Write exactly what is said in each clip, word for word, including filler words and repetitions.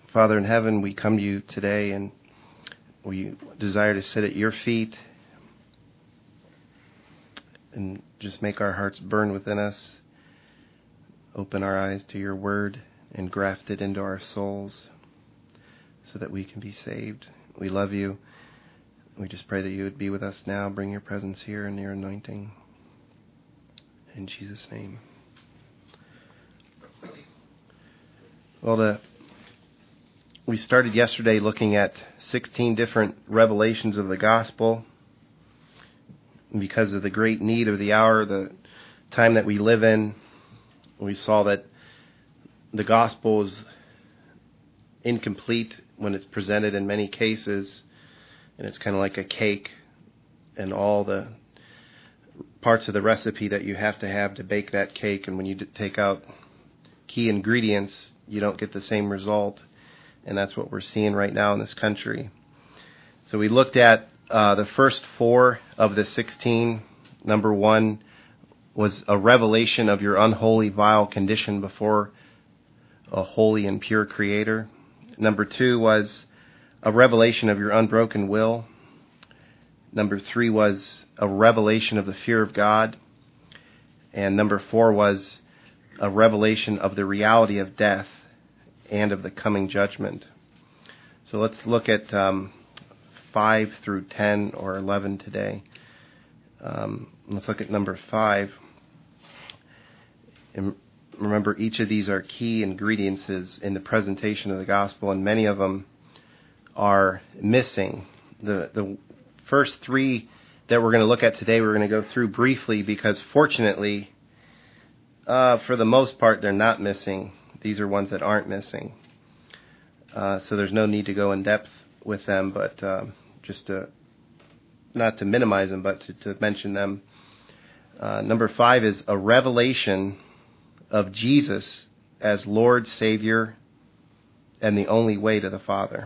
Father in heaven, we come to you today and we desire to sit at your feet and just make our hearts burn within us. Open our eyes to your word and graft it into our souls so that we can be saved. We love you. We just pray that you would be with us now. Bring your presence here and your anointing. In Jesus' name. Well, the, we started yesterday looking at sixteen different revelations of the gospel. And because of the great need of the hour, the time that we live in, we saw that the gospel is incomplete when it's presented in many cases, and it's kind of like a cake, and all the parts of the recipe that you have to have to bake that cake, and when you take out key ingredients, you don't get the same result, and that's what we're seeing right now in this country. So we looked at uh, the first four of the sixteen. Number one was a revelation of your unholy, vile condition before a holy and pure Creator. Number two was a revelation of your unbroken will. Number three was a revelation of the fear of God. And number four was a revelation of the reality of death and of the coming judgment. So let's look at um, five through ten or eleven today. Um, let's look at number five. And remember, each of these are key ingredients in the presentation of the gospel, and many of them are missing. The the first three that we're going to look at today, we're going to go through briefly because fortunately, uh, for the most part, they're not missing. These are ones that aren't missing. Uh, so there's no need to go in depth with them, but uh, just to, not to minimize them, but to, to mention them. Uh, number five is a revelation of Jesus as Lord, Savior, and the only way to the Father.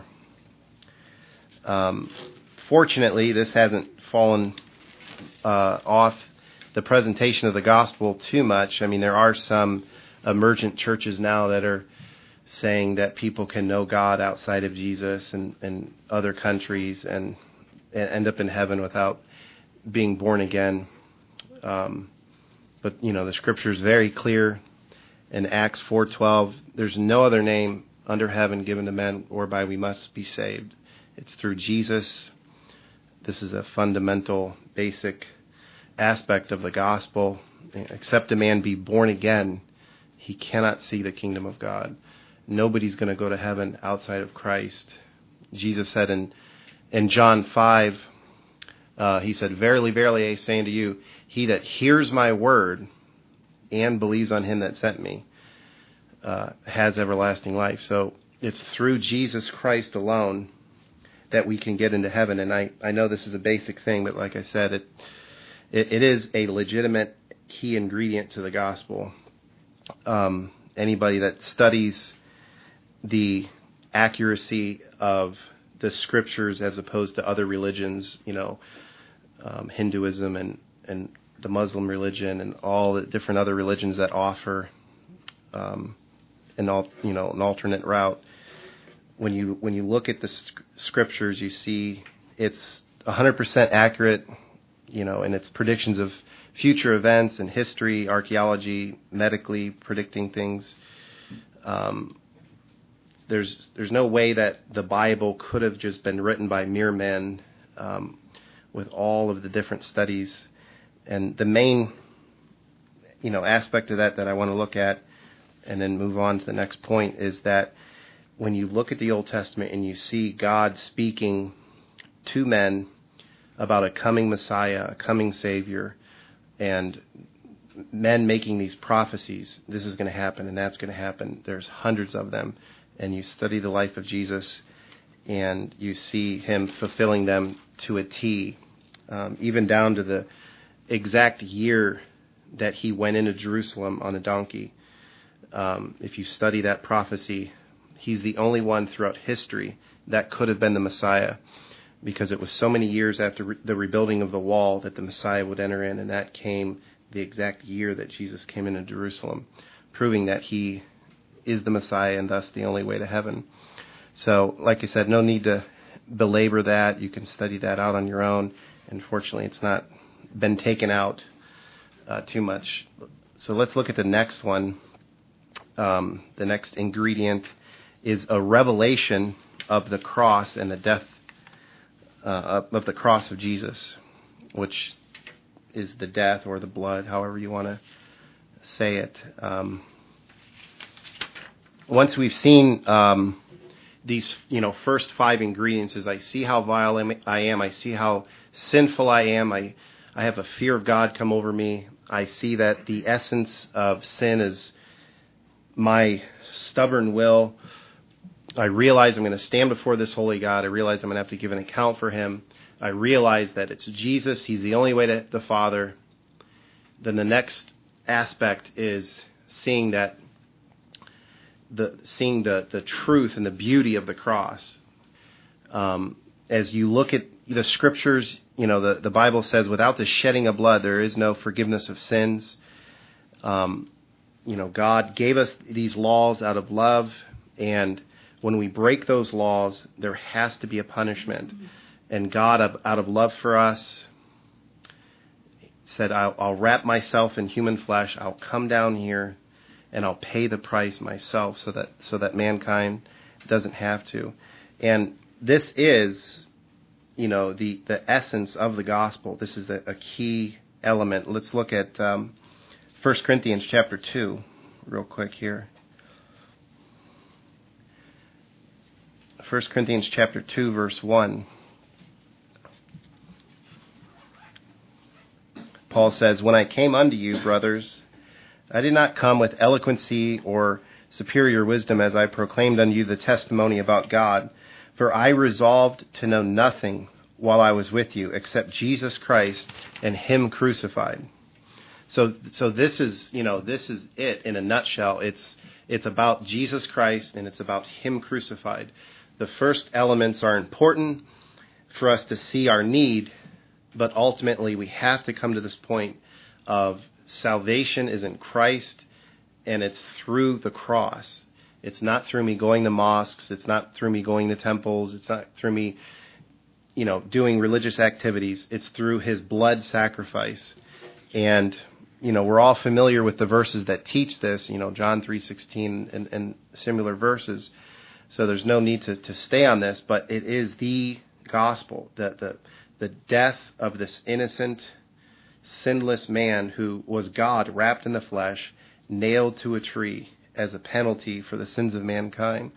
Um, fortunately, this hasn't fallen uh, off the presentation of the gospel too much. I mean, there are some emergent churches now that are saying that people can know God outside of Jesus and, and other countries and, and end up in heaven without being born again. Um, but, you know, the scripture is very clear in Acts four twelve. There's no other name under heaven given to men whereby we must be saved. It's through Jesus. This is a fundamental, basic aspect of the gospel. Except a man be born again, he cannot see the kingdom of God. Nobody's going to go to heaven outside of Christ. Jesus said in, in John five, uh, he said, "Verily, verily, I say unto you, he that hears my word and believes on him that sent me uh, has everlasting life." So it's through Jesus Christ alone that we can get into heaven. And I, I know this is a basic thing, but like I said, it, it, it is a legitimate key ingredient to the gospel. Um, anybody that studies the accuracy of the scriptures as opposed to other religions, you know, um, Hinduism and, and the Muslim religion and all the different other religions that offer um, an al- you know an alternate route. When you when you look at the scriptures, you see it's one hundred percent accurate, you know, in its predictions of future events and history, archaeology, medically predicting things. Um, there's there's no way that the Bible could have just been written by mere men um, with all of the different studies. And the main, you know, aspect of that that I want to look at and then move on to the next point is that when you look at the Old Testament and you see God speaking to men about a coming Messiah, a coming Savior, and men making these prophecies, this is going to happen and that's going to happen. There's hundreds of them. And you study the life of Jesus and you see him fulfilling them to a T, um, even down to the exact year that he went into Jerusalem on a donkey. Um, if you study that prophecy, he's the only one throughout history that could have been the Messiah, because it was so many years after re- the rebuilding of the wall that the Messiah would enter in, and that came the exact year that Jesus came into Jerusalem, proving that he is the Messiah and thus the only way to heaven. So, like I said, no need to belabor that. You can study that out on your own. Unfortunately, it's not been taken out uh, too much. So let's look at the next one. Um, the next ingredient is a revelation of the cross and the death uh, of the cross of Jesus, which is the death or the blood, however you want to say it. Um, once we've seen um, these, you know, first five ingredients, is I see how vile I am, I see how sinful I am, I, I have a fear of God come over me, I see that the essence of sin is my stubborn will. I realize I'm going to stand before this holy God. I realize I'm going to have to give an account for him. I realize that it's Jesus. He's the only way to the Father. Then the next aspect is seeing that the seeing the, the truth and the beauty of the cross. Um, as you look at the scriptures, you know, the, the Bible says, without the shedding of blood, there is no forgiveness of sins. Um, you know, God gave us these laws out of love, and when we break those laws, there has to be a punishment. And God, out of love for us, said, I'll, I'll wrap myself in human flesh. I'll come down here, and I'll pay the price myself, so that so that mankind doesn't have to. And this is, you know, the, the essence of the gospel. This is a, a key element. Let's look at um, First Corinthians chapter two real quick here. First Corinthians chapter two, verse one. Paul says, when I came unto you, brothers, I did not come with eloquency or superior wisdom as I proclaimed unto you the testimony about God. For I resolved to know nothing while I was with you except Jesus Christ and him crucified. So, so this is, you know, this is it in a nutshell. It's, it's about Jesus Christ and it's about him crucified. The first elements are important for us to see our need, but ultimately we have to come to this point of salvation is in Christ, and it's through the cross. It's not through me going to mosques. It's not through me going to temples. It's not through me, you know, doing religious activities. It's through his blood sacrifice. And, you know, we're all familiar with the verses that teach this, you know, John three sixteen and, and similar verses. So there's no need to, to stay on this, but it is the gospel, the, the, the death of this innocent, sinless man who was God wrapped in the flesh, nailed to a tree as a penalty for the sins of mankind.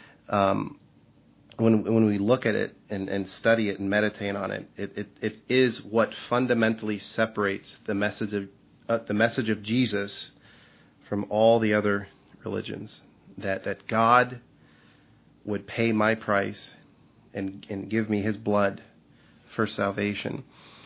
Um, when when we look at it and, and study it and meditate on it, it, it, it is what fundamentally separates the message of uh, the message of Jesus from all the other religions. That that God would pay my price and and give me his blood for salvation.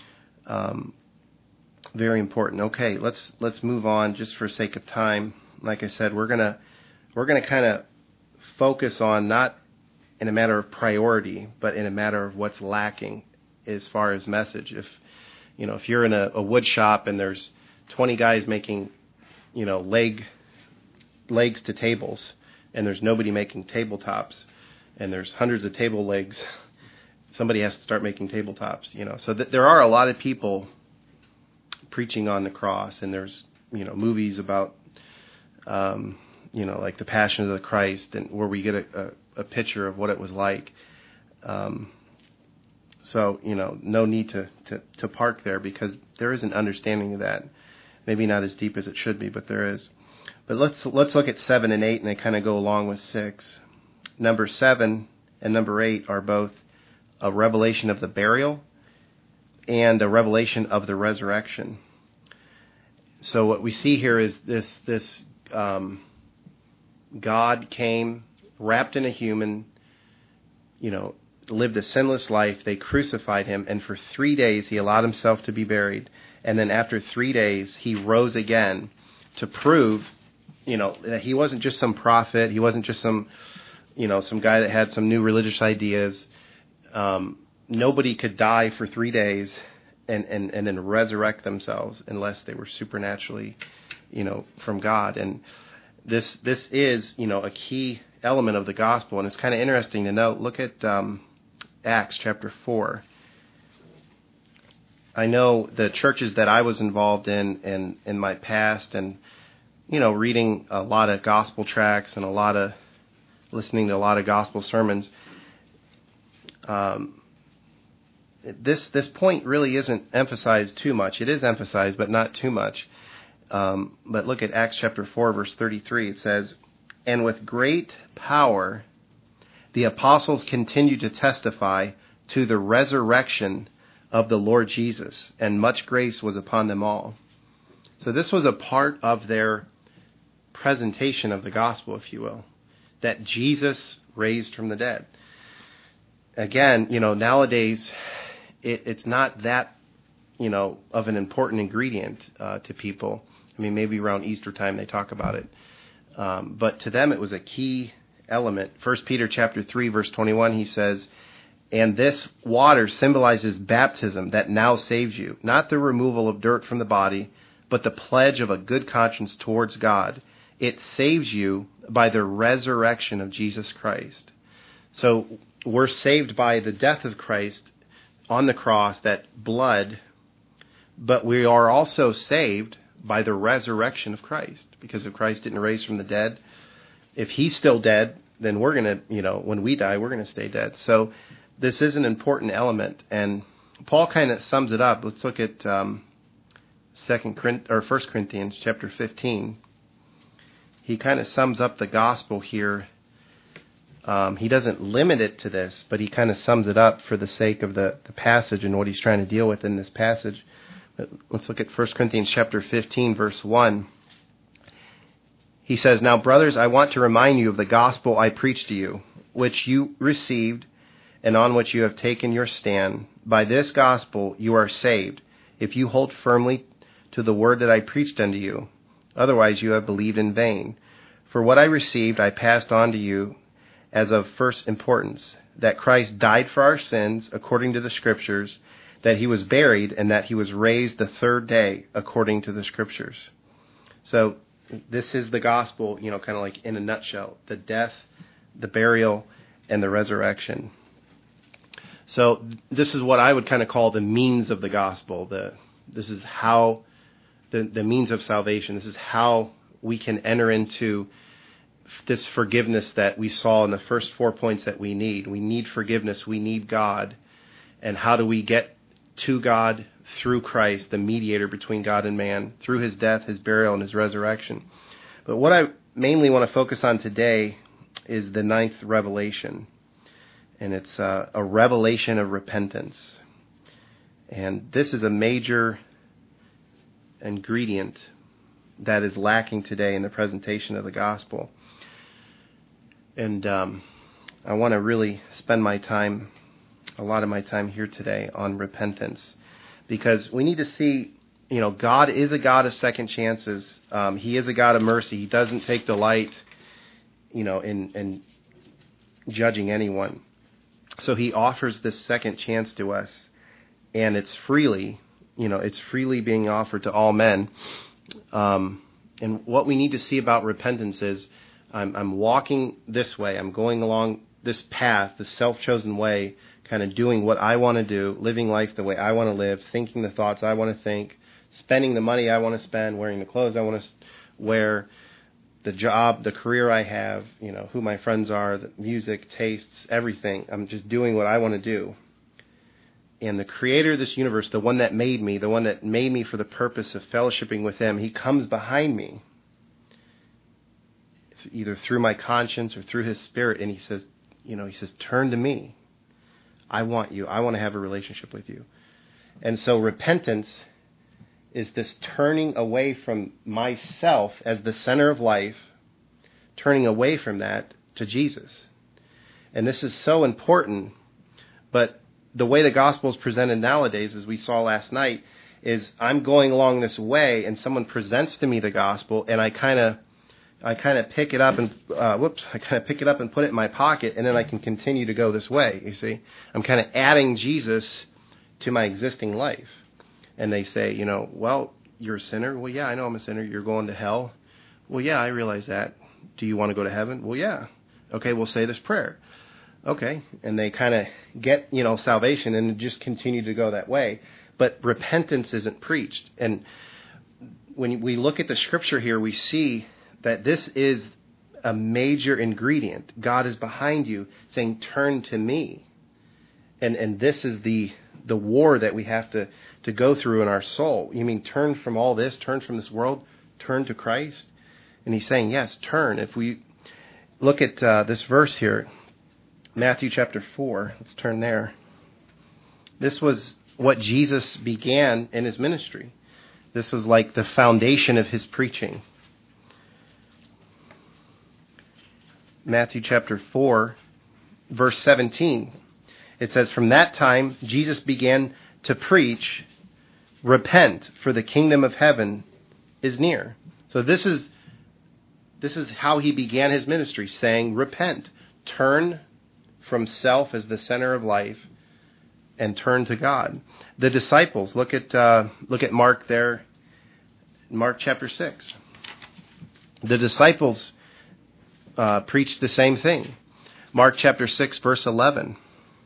Um, very important. Okay, let's let's move on just for sake of time. Like I said, we're gonna we're gonna kind of focus on not in a matter of priority, but in a matter of what's lacking as far as message. If you know, if you're in a, a wood shop and there's twenty guys making, you know, leg legs to tables, and there's nobody making tabletops, and there's hundreds of table legs, somebody has to start making tabletops. You know, so th- there are a lot of people preaching on the cross, and there's, you know, movies about, um, you know, like the Passion of the Christ, and where we get a, a, a picture of what it was like. Um, so, you know, no need to, to, to park there, because there is an understanding of that. Maybe not as deep as it should be, but there is. But let's let's look at seven and eight, and they kind of go along with six. Number seven and number eight are both a revelation of the burial and a revelation of the resurrection. So what we see here is this this um, God came, wrapped in a human, you know, lived a sinless life. They crucified him, and for three days he allowed himself to be buried. And then after three days, he rose again to prove, you know, that he wasn't just some prophet. He wasn't just some, you know, some guy that had some new religious ideas. Um, nobody could die for three days and, and, and then resurrect themselves unless they were supernaturally, you know, from God. And this this is, you know, a key element of the gospel, and it's kind of interesting to note. Look at um, Acts chapter four. I know the churches that I was involved in, in in my past, and you know, reading a lot of gospel tracts and a lot of listening to a lot of gospel sermons. Um, this this point really isn't emphasized too much. It is emphasized, but not too much. Um, but look at Acts chapter four, verse thirty-three. It says, "And with great power the apostles continued to testify to the resurrection of the Lord Jesus, and much grace was upon them all." So this was a part of their presentation of the gospel, if you will, that Jesus raised from the dead. Again, you know, nowadays it, it's not that, you know, of an important ingredient uh, to people. I mean, maybe around Easter time they talk about it. Um, but to them it was a key element. First Peter chapter three, verse twenty-one, he says, "And this water symbolizes baptism that now saves you, not the removal of dirt from the body, but the pledge of a good conscience towards God. It saves you by the resurrection of Jesus Christ." So we're saved by the death of Christ on the cross, that blood, but we are also saved by the resurrection of Christ, because if Christ didn't raise from the dead, if he's still dead, then we're going to, you know, when we die, we're going to stay dead. So this is an important element, and Paul kind of sums it up. Let's look at um, Second or First Corinthians chapter fifteen. He kind of sums up the gospel here. Um, he doesn't limit it to this, but he kind of sums it up for the sake of the, the passage and what he's trying to deal with in this passage. But let's look at First Corinthians chapter fifteen, verse one. He says, "Now, brothers, I want to remind you of the gospel I preached to you, which you received and on which you have taken your stand. By this gospel you are saved, if you hold firmly to the word that I preached unto you. Otherwise you have believed in vain. For what I received I passed on to you as of first importance, that Christ died for our sins according to the Scriptures, that he was buried, and that he was raised the third day according to the Scriptures." So this is the gospel, you know, kind of like in a nutshell: the death, the burial, and the resurrection. So this is what I would kind of call the means of the gospel. The this is how the the means of salvation. This is how we can enter into this forgiveness that we saw in the first four points that we need. We need forgiveness. We need God. And how do we get to God? Through Christ, the mediator between God and man, through his death, his burial, and his resurrection. But what I mainly want to focus on today is the ninth revelation. And it's uh, a revelation of repentance. And this is a major ingredient that is lacking today in the presentation of the gospel. And um, I want to really spend my time, a lot of my time here today, on repentance. Because we need to see, you know, God is a God of second chances. Um, he is a God of mercy. He doesn't take delight, you know, in, in judging anyone. So he offers this second chance to us, and it's freely, you know, it's freely being offered to all men. Um, and what we need to see about repentance is, I'm, I'm walking this way. I'm going along this path, the self-chosen way, kind of doing what I want to do, living life the way I want to live, thinking the thoughts I want to think, spending the money I want to spend, wearing the clothes I want to wear, the job, the career I have, you know, who my friends are, the music, tastes, everything. I'm just doing what I want to do. And the creator of this universe, the one that made me, the one that made me for the purpose of fellowshipping with him, he comes behind me, either through my conscience or through his spirit, and he says, you know, he says, turn to me. I want you. I want to have a relationship with you. And so repentance is this turning away from myself as the center of life, turning away from that to Jesus. And this is so important, but the way the gospel is presented nowadays, as we saw last night, is I'm going along this way and someone presents to me the gospel, and I kind of I kind of pick it up and, uh, whoops, I kind of pick it up and put it in my pocket, and then I can continue to go this way, you see. I'm kind of adding Jesus to my existing life. And they say, you know, well, you're a sinner. Well, yeah, I know I'm a sinner. You're going to hell. Well, yeah, I realize that. Do you want to go to heaven? Well, yeah. Okay, we'll say this prayer. Okay, and they kind of get, you know, salvation and just continue to go that way. But repentance isn't preached. And when we look at the scripture here, we see that this is a major ingredient. God is behind you saying, turn to me. And and this is the the war that we have to, to go through in our soul. You mean turn from all this, turn from this world, turn to Christ? And he's saying, yes, turn. If we look at uh, this verse here, Matthew chapter four, let's turn there. This was what Jesus began in his ministry. This was like the foundation of his preaching. Matthew chapter four, verse seventeen. It says, from that time, Jesus began to preach, repent, for the kingdom of heaven is near. So this is this is how he began his ministry, saying, repent, turn from self as the center of life, and turn to God. The disciples, look at uh, look at Mark there, Mark chapter six. The disciples uh, preached the same thing. Mark chapter six, verse eleven.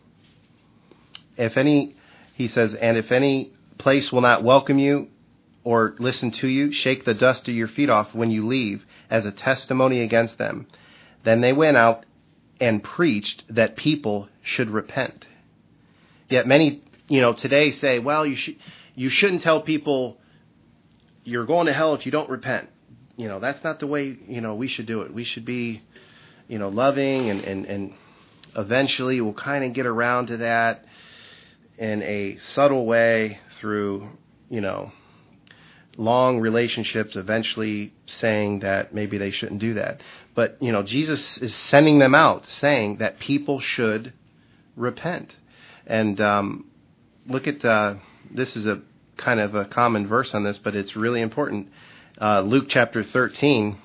If any, he says, and if any place will not welcome you or listen to you, shake the dust of your feet off when you leave as a testimony against them. Then they went out and preached that people should repent. Yet many, you know, today say, well, you should, you shouldn't tell people you're going to hell if you don't repent. You know, that's not the way, you know, we should do it. We should be, you know, loving and, and, and eventually we'll kind of get around to that in a subtle way through, you know, long relationships, eventually saying that maybe they shouldn't do that. But, you know, Jesus is sending them out saying that people should repent. And um, look at, uh, this is a kind of a common verse on this, but it's really important. Uh, Luke chapter thirteen.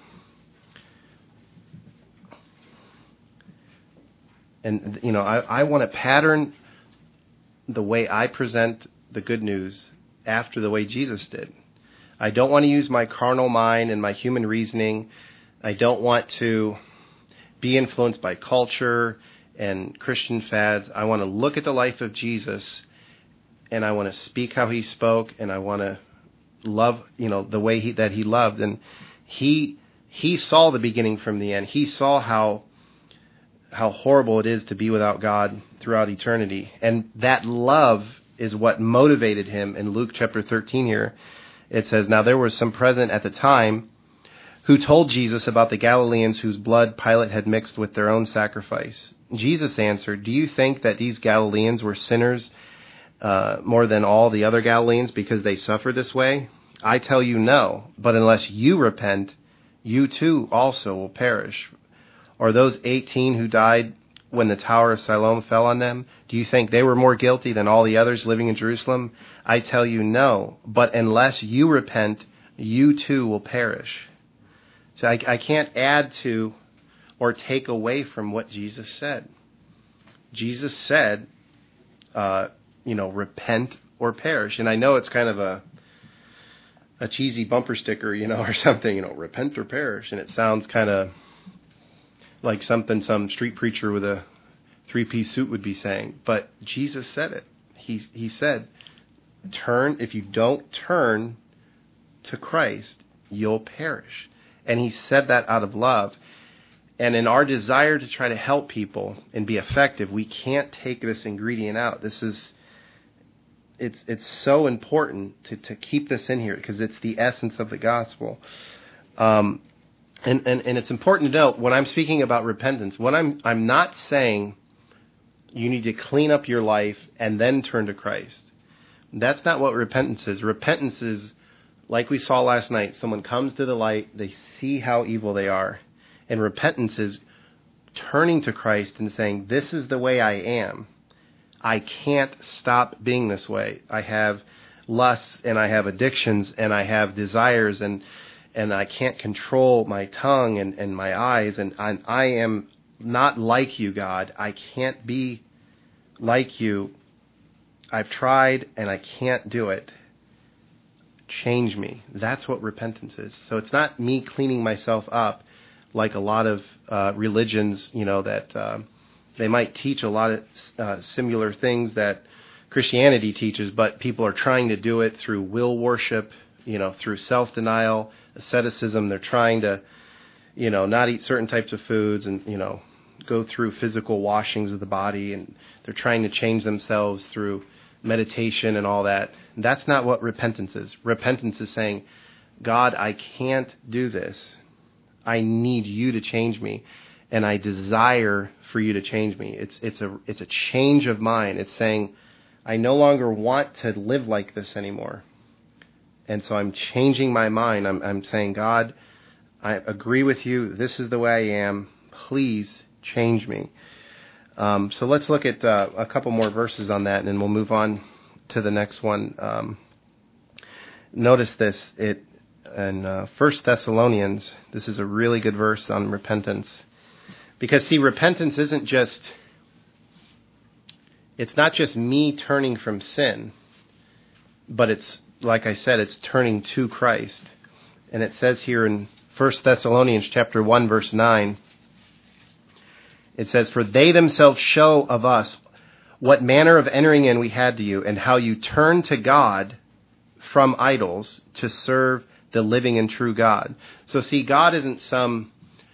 And, you know, I, I want to pattern the way I present the good news after the way Jesus did. I don't want to use my carnal mind and my human reasoning. I don't want to be influenced by culture and Christian fads. I want to look at the life of Jesus and I want to speak how he spoke and I want to love, you know, the way he, that he loved. And he, he saw the beginning from the end. He saw how how horrible it is to be without God throughout eternity. And that love is what motivated him in Luke chapter thirteen here. It says, now there was some present at the time who told Jesus about the Galileans whose blood Pilate had mixed with their own sacrifice. Jesus answered, do you think that these Galileans were sinners uh, more than all the other Galileans because they suffered this way? I tell you no, but unless you repent, you too also will perish. Or those eighteen who died when the Tower of Siloam fell on them, do you think they were more guilty than all the others living in Jerusalem? I tell you no, but unless you repent, you too will perish. So I, I can't add to or take away from what Jesus said. Jesus said, uh, you know, repent or perish. And I know it's kind of a a cheesy bumper sticker, you know, or something, you know, repent or perish. And it sounds kind of like something some street preacher with a three-piece suit would be saying. But Jesus said it. He he said, turn, if you don't turn to Christ, you'll perish. And he said that out of love. And in our desire to try to help people and be effective, we can't take this ingredient out. This is, it's it's so important to, to keep this in here because it's the essence of the gospel. Um, And, and and it's important to note when I'm speaking about repentance, what I'm I'm not saying you need to clean up your life and then turn to Christ. That's not what repentance is. Repentance is, like we saw last night, someone comes to the light, they see how evil they are. And repentance is turning to Christ and saying, this is the way I am. I can't stop being this way. I have lusts and I have addictions and I have desires and and I can't control my tongue and, and my eyes, and I, I am not like you, God. I can't be like you. I've tried, and I can't do it. change me. That's what repentance is. So it's not me cleaning myself up like a lot of uh, religions, you know, that uh, they might teach a lot of uh, similar things that Christianity teaches, but people are trying to do it through will worship, you know, through self-denial, asceticism. They're trying to, you know, not eat certain types of foods and, you know, go through physical washings of the body, and they're trying to change themselves through meditation and all that. And that's not what repentance is. Repentance is saying, God, I can't do this. I need you to change me, and I desire for you to change me. It's it's a it's a change of mind. It's saying, I no longer want to live like this anymore. And so I'm changing my mind. I'm I'm saying, God, I agree with you. This is the way I am. Please change me. Um, so let's look at uh, a couple more verses on that, and then we'll move on to the next one. Um, notice this. It in uh, First Thessalonians, this is a really good verse on repentance. Because, see, repentance isn't just, it's not just me turning from sin, but it's, like I said, it's turning to Christ. And it says here in First Thessalonians chapter one, verse nine, it says, for they themselves show of us what manner of entering in we had to you, and how you turned to God from idols to serve the living and true God. So see, God isn't some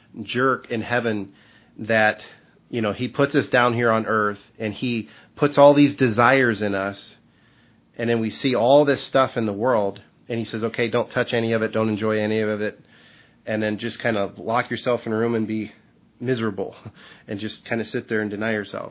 jerk in heaven that, you know, he puts us down here on earth and he puts all these desires in us, and then we see all this stuff in the world and he says, okay, don't touch any of it, don't enjoy any of it, and then just kind of lock yourself in a room and be miserable and just kind of sit there and deny yourself.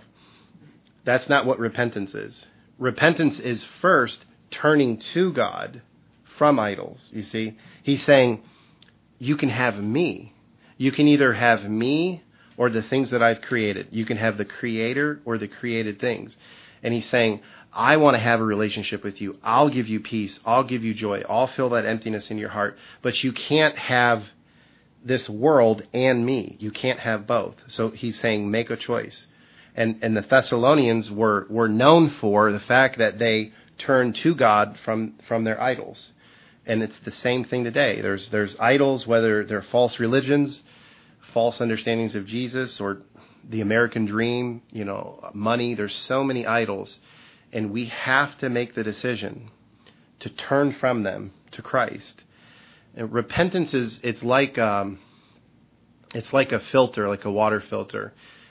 That's not what repentance is. Repentance is first turning to God from idols, you see. He's saying, you can have me. You can either have me or the things that I've created. You can have the creator or the created things. And he's saying, I want to have a relationship with you. I'll give you peace. I'll give you joy. I'll fill that emptiness in your heart. But you can't have this world and me. You can't have both. So he's saying, make a choice. And and the Thessalonians were, were known for the fact that they turned to God from, from their idols. And it's the same thing today. There's there's idols, whether they're false religions, false understandings of Jesus, or the American dream, you know, money. There's so many idols. And we have to make the decision to turn from them to Christ. And repentance is, it's like um, it's like a filter, like a water filter.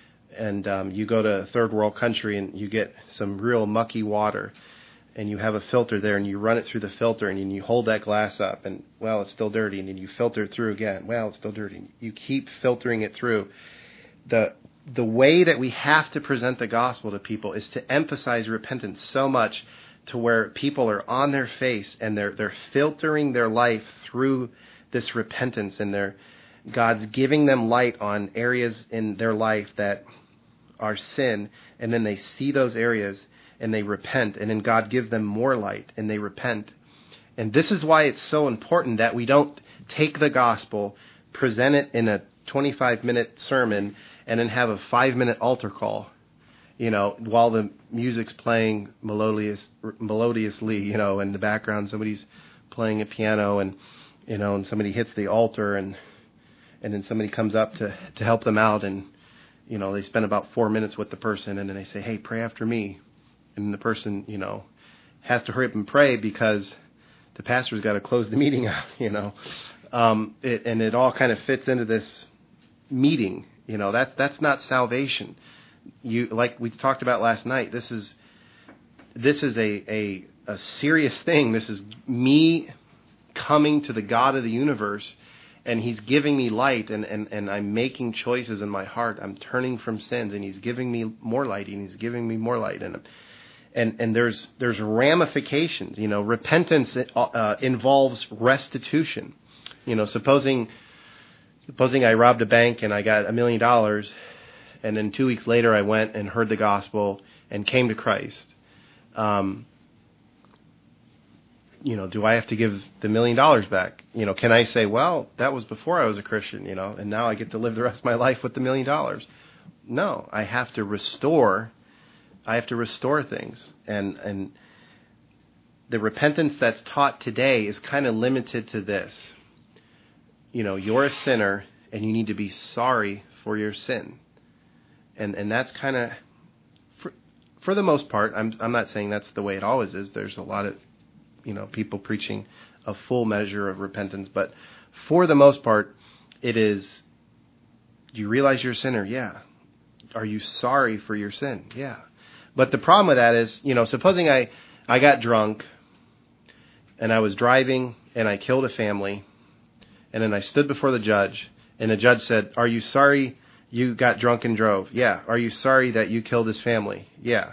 And um, you go to a third world country and you get some real mucky water. And you have a filter there, and you run it through the filter, and you hold that glass up, and, well, it's still dirty. And then you filter it through again. Well, it's still dirty. You keep filtering it through. The the way that we have to present the gospel to people is to emphasize repentance so much to where people are on their face, and they're they're filtering their life through this repentance, and they're God's giving them light on areas in their life that are sin, and then they see those areas and they repent, and then God gives them more light, and they repent. And this is why it's so important that we don't take the gospel, present it in a twenty-five minute sermon, and then have a five minute altar call, you know, while the music's playing melodious, melodiously, you know, in the background somebody's playing a piano, and, you know, and somebody hits the altar, and and then somebody comes up to, to help them out, and, you know, they spend about four minutes with the person, and then they say, hey, pray after me. And the person, you know, has to hurry up and pray because the pastor's got to close the meeting out, you know. Um, it, and it all kind of fits into this meeting, you know. That's that's not salvation. You like we talked about last night. This is this is a a, a serious thing. This is me coming to the God of the universe, and he's giving me light, and, and, and I'm making choices in my heart. I'm turning from sins, and he's giving me more light, and he's giving me more light. And and and there's there's ramifications. You know, repentance uh, involves restitution. You know, supposing supposing I robbed a bank and I got a million dollars, and then two weeks later I went and heard the gospel and came to Christ. Um, you know, do I have to give the million dollars back? You know, can I say, well, that was before I was a Christian, you know, and now I get to live the rest of my life with the million dollars? No, I have to restore. I have to restore things, and and the repentance that's taught today is kind of limited to this. You know, you're a sinner and you need to be sorry for your sin. And and that's kind of, for, for the most part, I'm I'm not saying that's the way it always is. There's a lot of, you know, people preaching a full measure of repentance. But for the most part, it is, do you realize you're a sinner? Yeah. Are you sorry for your sin? Yeah. But the problem with that is, you know, supposing I, I got drunk and I was driving and I killed a family, and then I stood before the judge and the judge said, are you sorry you got drunk and drove? Yeah. Are you sorry that you killed his family? Yeah.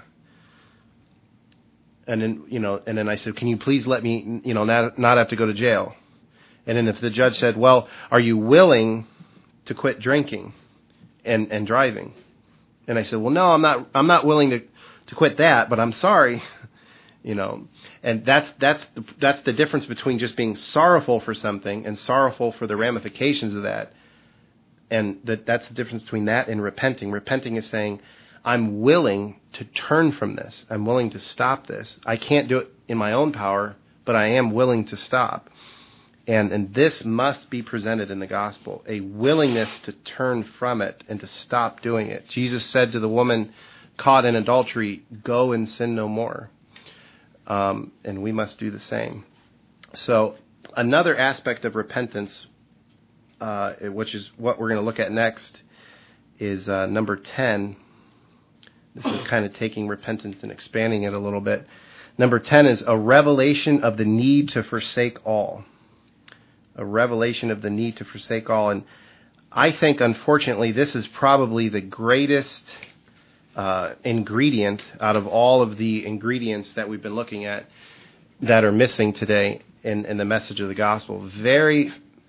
And then, you know, and then I said, can you please let me, you know, not, not have to go to jail? And then if the judge said, well, are you willing to quit drinking and, and driving? And I said, well, no, I'm not, I'm not willing to, to quit that, but I'm sorry, you know, and that's, that's, the, that's the difference between just being sorrowful for something and sorrowful for the ramifications of that. And that, that's the difference between that and repenting. Repenting is saying, I'm willing to turn from this. I'm willing to stop this. I can't do it in my own power, but I am willing to stop. And and this must be presented in the gospel, a willingness to turn from it and to stop doing it. Jesus said to the woman caught in adultery, go and sin no more. Um, and we must do the same. So another aspect of repentance, uh, which is what we're going to look at next, is uh, number ten. This is kind of taking repentance and expanding it a little bit. Number ten is a revelation of the need to forsake all. A revelation of the need to forsake all. And I think, unfortunately, this is probably the greatest uh, ingredient out of all of the ingredients that we've been looking at that are missing today in, in the message of the gospel. Very,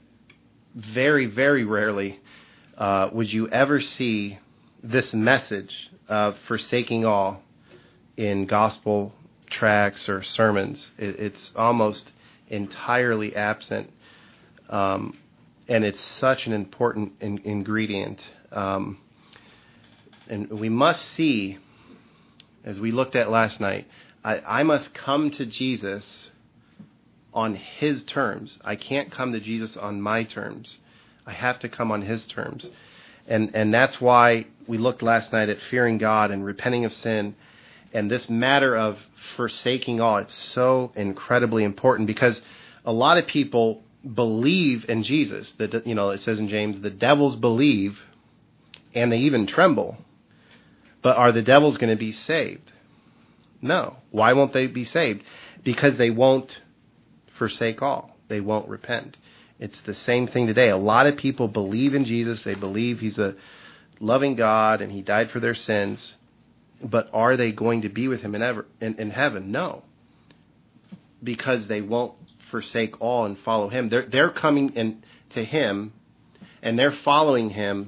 very, very rarely uh, would you ever see this message of forsaking all in gospel tracts or sermons. It, it's almost entirely absent. Um, and it's such an important in, ingredient. Um, and we must see, as we looked at last night, I, I must come to Jesus on his terms. I can't come to Jesus on my terms. I have to come on his terms. And and that's why we looked last night at fearing God and repenting of sin. And this matter of forsaking all, it's so incredibly important, because a lot of people believe in Jesus. That, you know, it says in James, the devils believe and they even tremble. But are the devils going to be saved? No. Why won't they be saved? Because they won't forsake all. They won't repent. It's the same thing today. A lot of people believe in Jesus. They believe he's a loving God and he died for their sins. But are they going to be with him in, ever, in, in heaven? No. Because they won't forsake all and follow him. They're, they're coming in to him and they're following him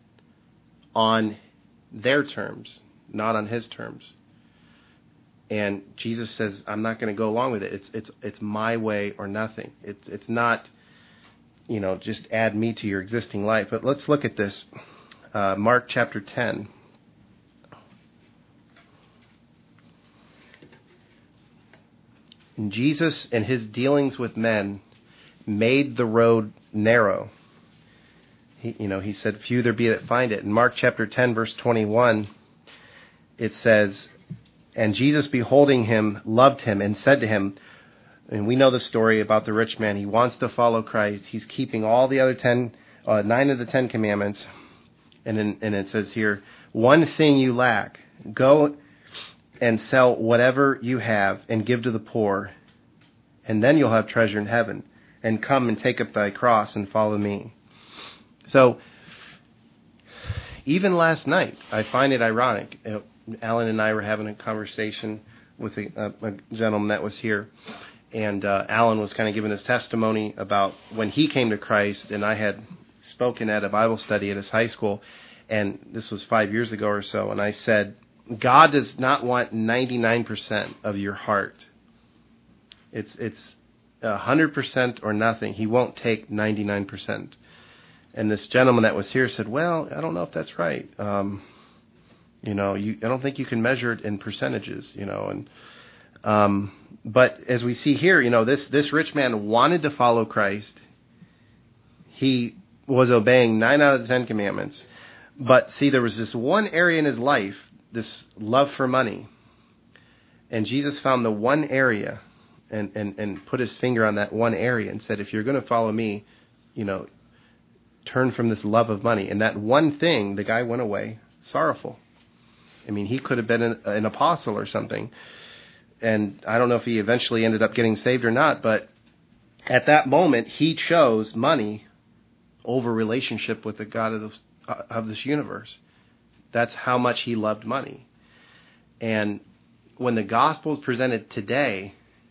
on their terms, not on his terms. And Jesus says, I'm not going to go along with it. It's it's it's my way or nothing. It's it's not, you know, just add me to your existing life. But let's look at this. Uh, Mark chapter ten. And Jesus, in his dealings with men, made the road narrow. He, you know, he said, few there be that find it. In Mark chapter ten, verse twenty-one, it says, and Jesus, beholding him, loved him and said to him, and we know the story about the rich man. He wants to follow Christ. He's keeping all the other ten, uh, nine of the ten commandments. And, in, and it says here, one thing you lack. Go and sell whatever you have and give to the poor, and then you'll have treasure in heaven. And come and take up thy cross and follow me. So, even last night, I find it ironic. Alan and I were having a conversation with a, a gentleman that was here, and uh, Alan was kind of giving his testimony about when he came to Christ, and I had spoken at a Bible study at his high school, and this was five years ago or so, and I said, God does not want ninety-nine percent of your heart. It's it's one hundred percent or nothing. He won't take ninety-nine percent. And this gentleman that was here said, well, I don't know if that's right. Um, you know, you, I don't think you can measure it in percentages, you know. And Um, but as we see here, you know, this, this rich man wanted to follow Christ. He was obeying nine out of the ten commandments. But see, there was this one area in his life, this love for money. And Jesus found the one area and, and, and put his finger on that one area and said, if you're going to follow me, you know, turn from this love of money. And that one thing, the guy went away sorrowful. I mean, he could have been an, an apostle or something. And I don't know if he eventually ended up getting saved or not, but at that moment, he chose money over relationship with the God of, the, of this universe. That's how much he loved money. And when the gospel is presented today,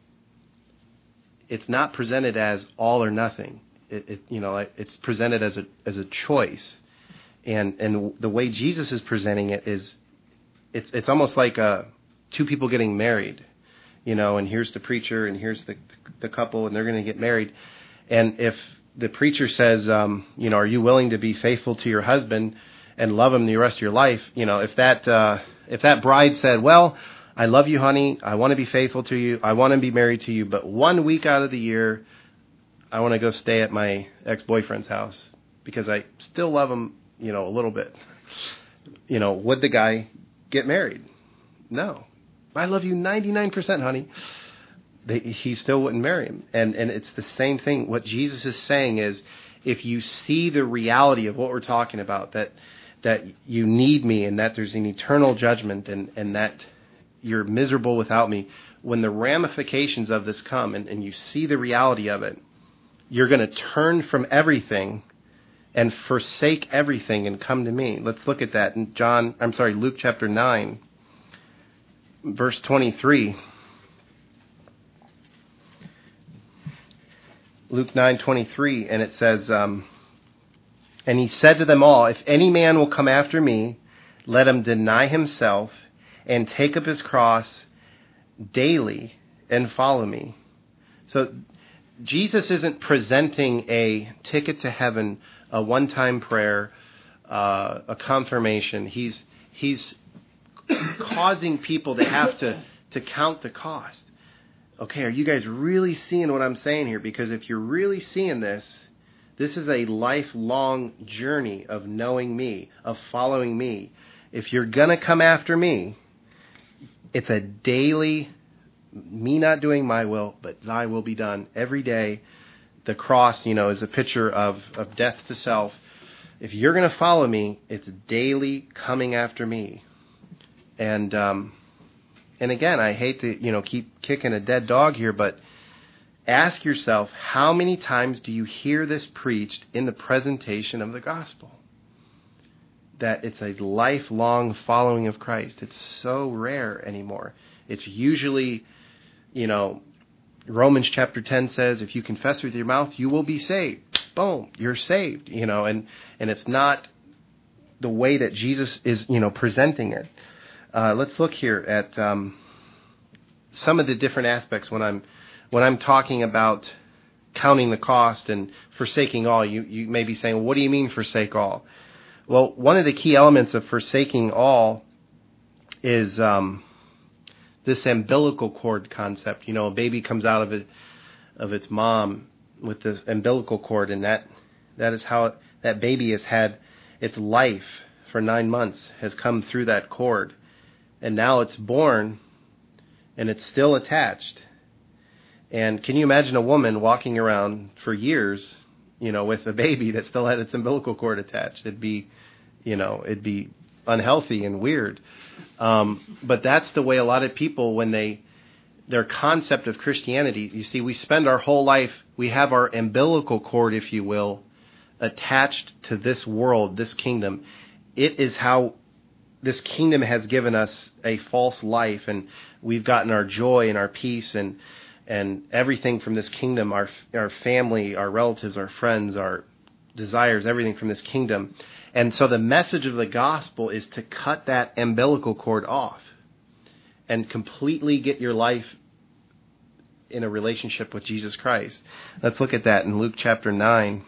it's not presented as all or nothing. It, it, you know, it's presented as a as a choice, and and the way Jesus is presenting it is, it's it's almost like uh, two people getting married, you know, and here's the preacher and here's the the couple, and they're going to get married, and if the preacher says, um, you know, are you willing to be faithful to your husband and love him the rest of your life? You know, if that uh, if that bride said, well, I love you, honey, I want to be faithful to you, I want to be married to you, but one week out of the year, I want to go stay at my ex-boyfriend's house because I still love him, you know, a little bit. You know, would the guy get married? No. I love you ninety-nine percent, honey. They, he still wouldn't marry him. And and it's the same thing. What Jesus is saying is, if you see the reality of what we're talking about, that that you need me and that there's an eternal judgment and, and that you're miserable without me, when the ramifications of this come and, and you see the reality of it, you're going to turn from everything and forsake everything and come to me. Let's look at that in John, I'm sorry, Luke chapter nine, verse twenty-three. Luke nine twenty-three, and it says, um, and he said to them all, if any man will come after me, let him deny himself and take up his cross daily and follow me. So Jesus isn't presenting a ticket to heaven, a one-time prayer, uh, a confirmation. He's he's causing people to have to, to count the cost. Okay, are you guys really seeing what I'm saying here? Because if you're really seeing this, this is a lifelong journey of knowing me, of following me. If you're going to come after me, it's a daily, me not doing my will, but thy will be done every day. The cross, you know, is a picture of, of death to self. If you're going to follow me, it's daily coming after me. And, um, and again, I hate to, you know, keep kicking a dead dog here, but ask yourself, how many times do you hear this preached in the presentation of the gospel? That it's a lifelong following of Christ. It's so rare anymore. It's usually, you know, Romans chapter ten says, if you confess with your mouth, you will be saved. Boom, you're saved, you know, and, and it's not the way that Jesus is, you know, presenting it. Uh, let's look here at um, some of the different aspects when I'm when I'm talking about counting the cost and forsaking all. You you may be saying, well, what do you mean forsake all? Well, one of the key elements of forsaking all is um, this umbilical cord concept. You know, a baby comes out of it of its mom with the umbilical cord, and that that is how it, that baby has had its life for nine months, has come through that cord. And now it's born, and it's still attached. And can you imagine a woman walking around for years, you know, with a baby that still had its umbilical cord attached? It'd be, you know, it'd be unhealthy and weird. Um, but that's the way a lot of people, when they, their concept of Christianity, you see, we spend our whole life, we have our umbilical cord, if you will, attached to this world, this kingdom. It is how this kingdom has given us a false life, and we've gotten our joy and our peace and and everything from this kingdom, our our family, our relatives, our friends, our desires, everything from this kingdom. And so the message of the gospel is to cut that umbilical cord off and completely get your life in a relationship with Jesus Christ. Let's look at that in Luke chapter nine.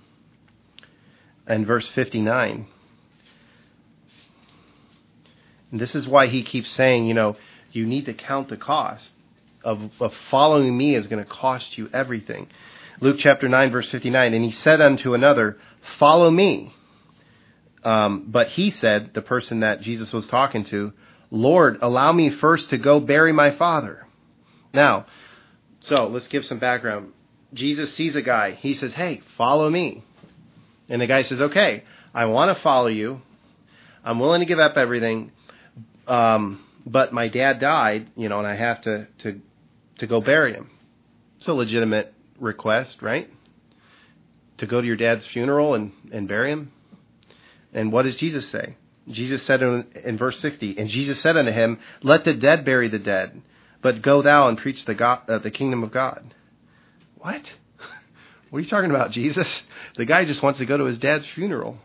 And verse fifty-nine. And this is why he keeps saying, you know, you need to count the cost of, of following me is going to cost you everything. Luke chapter nine, verse fifty-nine, and he said unto another, follow me. Um, but he said, the person that Jesus was talking to, Lord, allow me first to go bury my father. Now, so let's give some background. Jesus sees a guy. He says, hey, follow me. And the guy says, okay, I want to follow you. I'm willing to give up everything. Um, but my dad died, you know, and I have to, to, to go bury him. It's a legitimate request, right? To go to your dad's funeral and, and bury him. And what does Jesus say? Jesus said in, in verse sixty, and Jesus said unto him, let the dead bury the dead, but go thou and preach the God, uh, the kingdom of God. What? What are you talking about, Jesus? The guy just wants to go to his dad's funeral.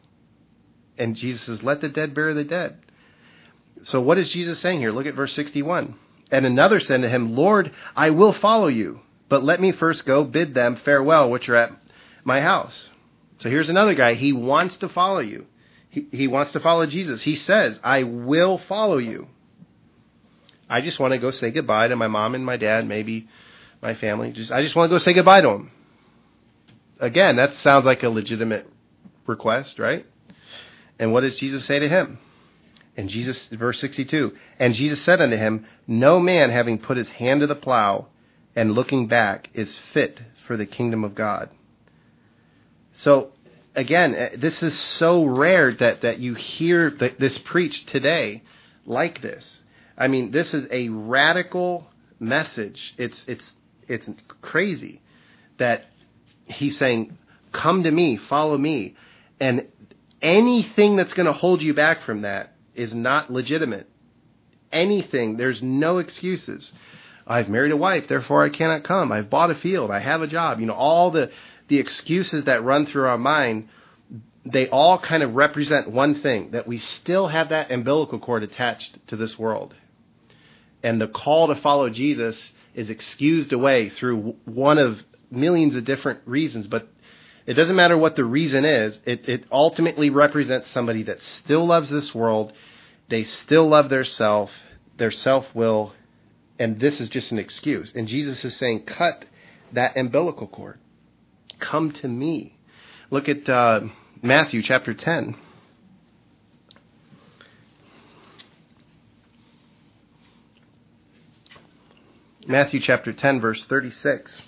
And Jesus says, let the dead bury the dead. So what is Jesus saying here? Look at verse sixty-one. And another said to him, Lord, I will follow you, but let me first go bid them farewell, which are at my house. So here's another guy. He wants to follow you. He, he wants to follow Jesus. He says, I will follow you. I just want to go say goodbye to my mom and my dad, maybe my family. Just I just want to go say goodbye to them. Again, that sounds like a legitimate request, right? And what does Jesus say to him? And Jesus, verse sixty-two, and Jesus said unto him, no man having put his hand to the plow and looking back is fit for the kingdom of God. So, again, this is so rare that, that you hear th- this preached today like this. I mean, this is a radical message. It's it's it's crazy that he's saying, come to me, follow me. And anything that's going to hold you back from that is not legitimate. Anything. There's no excuses. I've married a wife, therefore I cannot come. I've bought a field. I have a job. You know, all the, the excuses that run through our mind, they all kind of represent one thing, that we still have that umbilical cord attached to this world. And the call to follow Jesus is excused away through one of millions of different reasons. But it doesn't matter what the reason is. It, it ultimately represents somebody that still loves this world. They still love their self, their self-will. And this is just an excuse. And Jesus is saying, cut that umbilical cord. Come to me. Look at uh, Matthew chapter ten. Matthew chapter ten, verse thirty-six.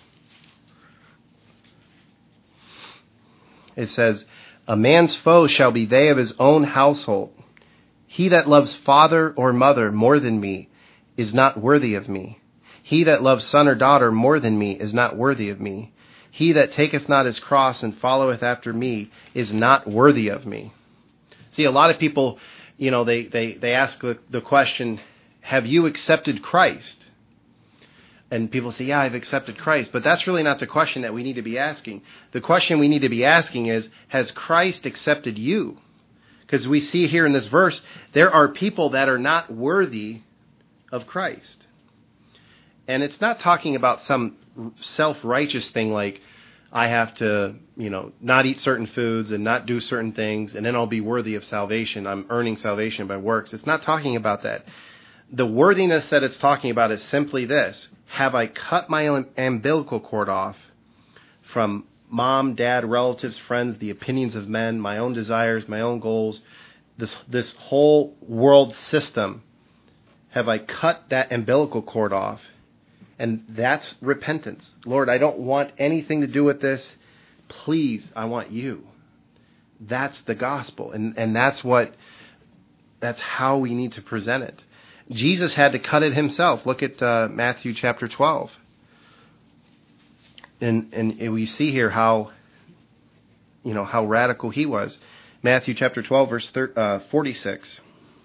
It says, a man's foe shall be they of his own household. He that loves father or mother more than me is not worthy of me. He that loves son or daughter more than me is not worthy of me. He that taketh not his cross and followeth after me is not worthy of me. See, a lot of people, you know, they, they, they ask the, the question, have you accepted Christ? And people say, yeah, I've accepted Christ. But that's really not the question that we need to be asking. The question we need to be asking is, has Christ accepted you? Because we see here in this verse, there are people that are not worthy of Christ. And it's not talking about some self-righteous thing like, I have to, you know, not eat certain foods and not do certain things, and then I'll be worthy of salvation. I'm earning salvation by works. It's not talking about that. The worthiness that it's talking about is simply this. Have I cut my umbilical cord off from mom, dad, relatives, friends, the opinions of men, my own desires, my own goals, this this whole world system? Have I cut that umbilical cord off? And that's repentance. Lord, I don't want anything to do with this. Please, I want you. That's the gospel. And, and that's what, that's how we need to present it. Jesus had to cut it himself. Look at uh, Matthew chapter twelve. And, and we see here how, you know, how radical he was. Matthew chapter twelve, verse forty-six.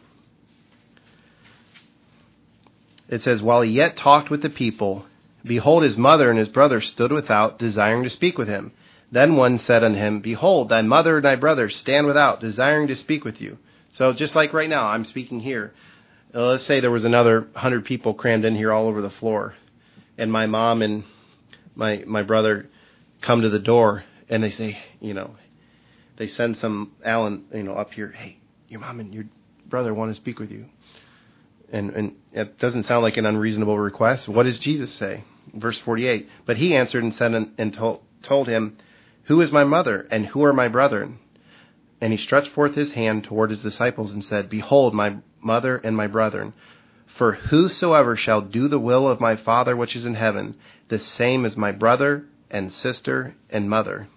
It says, while he yet talked with the people, behold, his mother and his brother stood without, desiring to speak with him. Then one said unto him, behold, thy mother and thy brother stand without, desiring to speak with you. So just like right now, I'm speaking here. Uh, let's say there was another hundred people crammed in here all over the floor. And my mom and my my brother come to the door, and they say, you know, they send some Alan, you know, up here. Hey, your mom and your brother want to speak with you. And, and it doesn't sound like an unreasonable request. What does Jesus say? Verse forty-eight, but he answered and said and, and told, told him, who is my mother and who are my brethren? And he stretched forth his hand toward his disciples and said, behold, my mother and my brethren. For whosoever shall do the will of my Father which is in heaven, the same is my brother and sister and mother.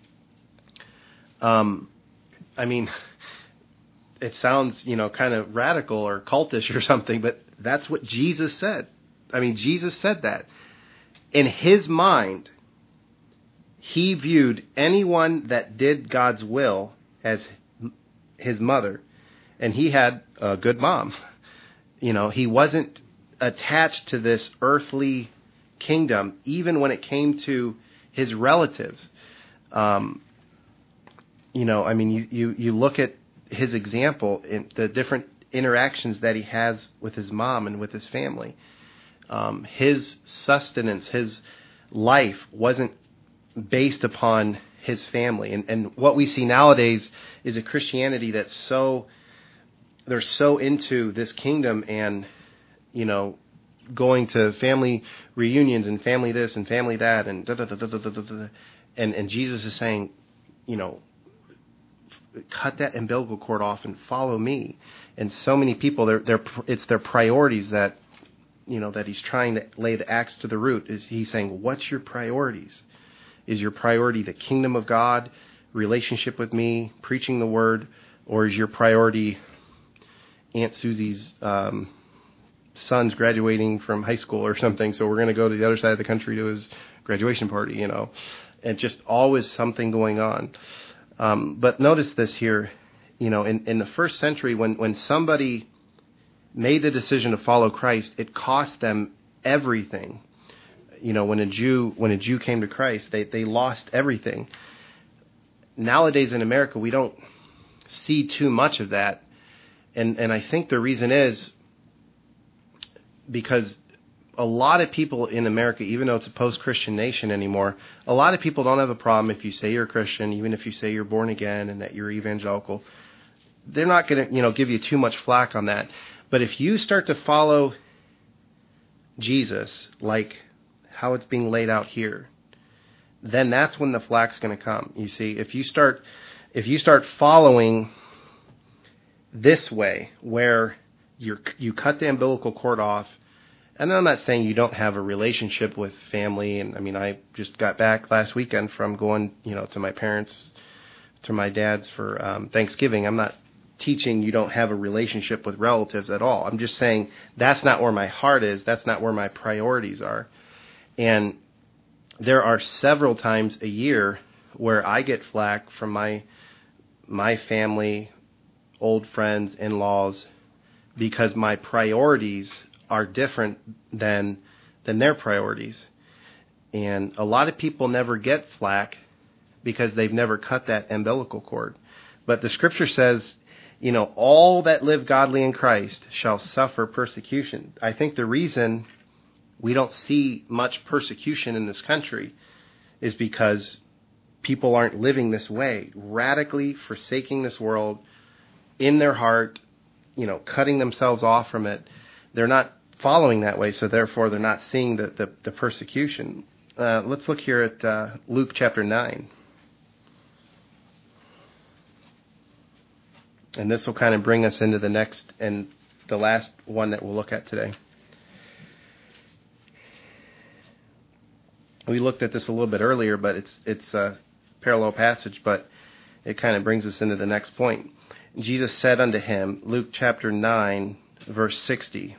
Um, I mean, it sounds, you know, kind of radical or cultish or something, but that's what Jesus said. I mean, Jesus said that. In his mind, he viewed anyone that did God's will as his mother, and he had a good mom. You know, he wasn't attached to this earthly kingdom, even when it came to his relatives. Um, you know, I mean, you, you, you look at his example in the different interactions that he has with his mom and with his family. Um, his sustenance, his life wasn't based upon his family. And, and what we see nowadays is a Christianity that's so, they're so into this kingdom and, you know, going to family reunions and family this and family that and da da da da da da da. And, and Jesus is saying, you know, cut that umbilical cord off and follow me. And so many people, they're, they're, it's their priorities that, you know, that he's trying to lay the axe to the root. Is he's saying, what's your priorities? Is your priority the kingdom of God, relationship with me, preaching the word, or is your priority Aunt Susie's um, son's graduating from high school or something, so we're going to go to the other side of the country to his graduation party, you know? And just always something going on. Um, but notice this here, you know, in, in the first century, when, when somebody made the decision to follow Christ, it cost them everything. You know, when a Jew when a Jew came to Christ, they, they lost everything. Nowadays in America, we don't see too much of that. And and I think the reason is because a lot of people in America, even though it's a post-Christian nation anymore, a lot of people don't have a problem if you say you're a Christian, even if you say you're born again and that you're evangelical. They're not going to, you know, give you too much flack on that. But if you start to follow Jesus, like how it's being laid out here, then that's when the flack's going to come. You see, if you start, if you start following this way, where you you cut the umbilical cord off, and I'm not saying you don't have a relationship with family. And I mean, I just got back last weekend from going, you know, to my parents, to my dad's for um, Thanksgiving. I'm not teaching you don't have a relationship with relatives at all. I'm just saying that's not where my heart is. That's not where my priorities are. And there are several times a year where I get flack from my my family, old friends, in-laws, because my priorities are different than than their priorities. And a lot of people never get flack because they've never cut that umbilical cord. But the scripture says, you know, all that live godly in Christ shall suffer persecution. I think the reason we don't see much persecution in this country is because people aren't living this way, radically forsaking this world in their heart, you know, cutting themselves off from it. They're not following that way, so therefore they're not seeing the, the, the persecution. Uh, let's look here at uh, Luke chapter nine. And this will kind of bring us into the next and the last one that we'll look at today. We looked at this a little bit earlier, but it's it's a parallel passage, but it kind of brings us into the next point. Jesus said unto him, Luke chapter nine, verse sixty.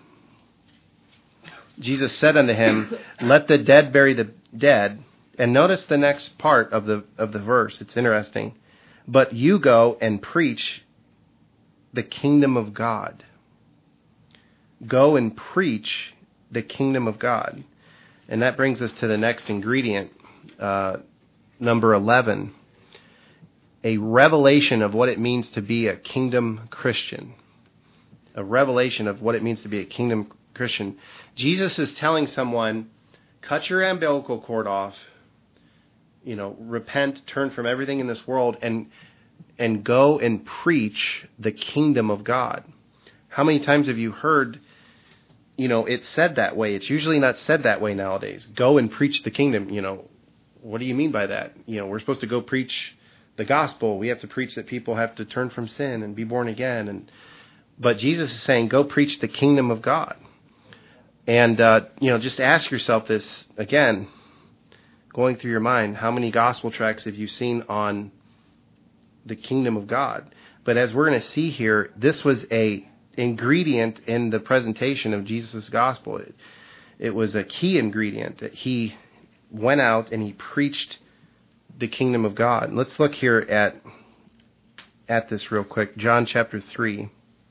Jesus said unto him, let the dead bury the dead. And notice the next part of the of the verse. It's interesting. But you go and preach the kingdom of God. Go and preach the kingdom of God. And that brings us to the next ingredient, uh, number eleven. A revelation of what it means to be a kingdom Christian. A revelation of what it means to be a kingdom Christian. Jesus is telling someone, cut your umbilical cord off, you know, repent, turn from everything in this world, and and go and preach the kingdom of God. How many times have you heard, you know, it's said that way? It's usually not said that way nowadays. Go and preach the kingdom. You know, what do you mean by that? You know, we're supposed to go preach the gospel. We have to preach that people have to turn from sin and be born again. And but Jesus is saying, go preach the kingdom of God. And, uh, you know, just ask yourself this again, going through your mind, how many gospel tracts have you seen on the kingdom of God? But as we're going to see here, this was a ingredient in the presentation of Jesus' gospel. It, it was a key ingredient that he went out and he preached the kingdom of God. Let's look here at at this real quick. John chapter three.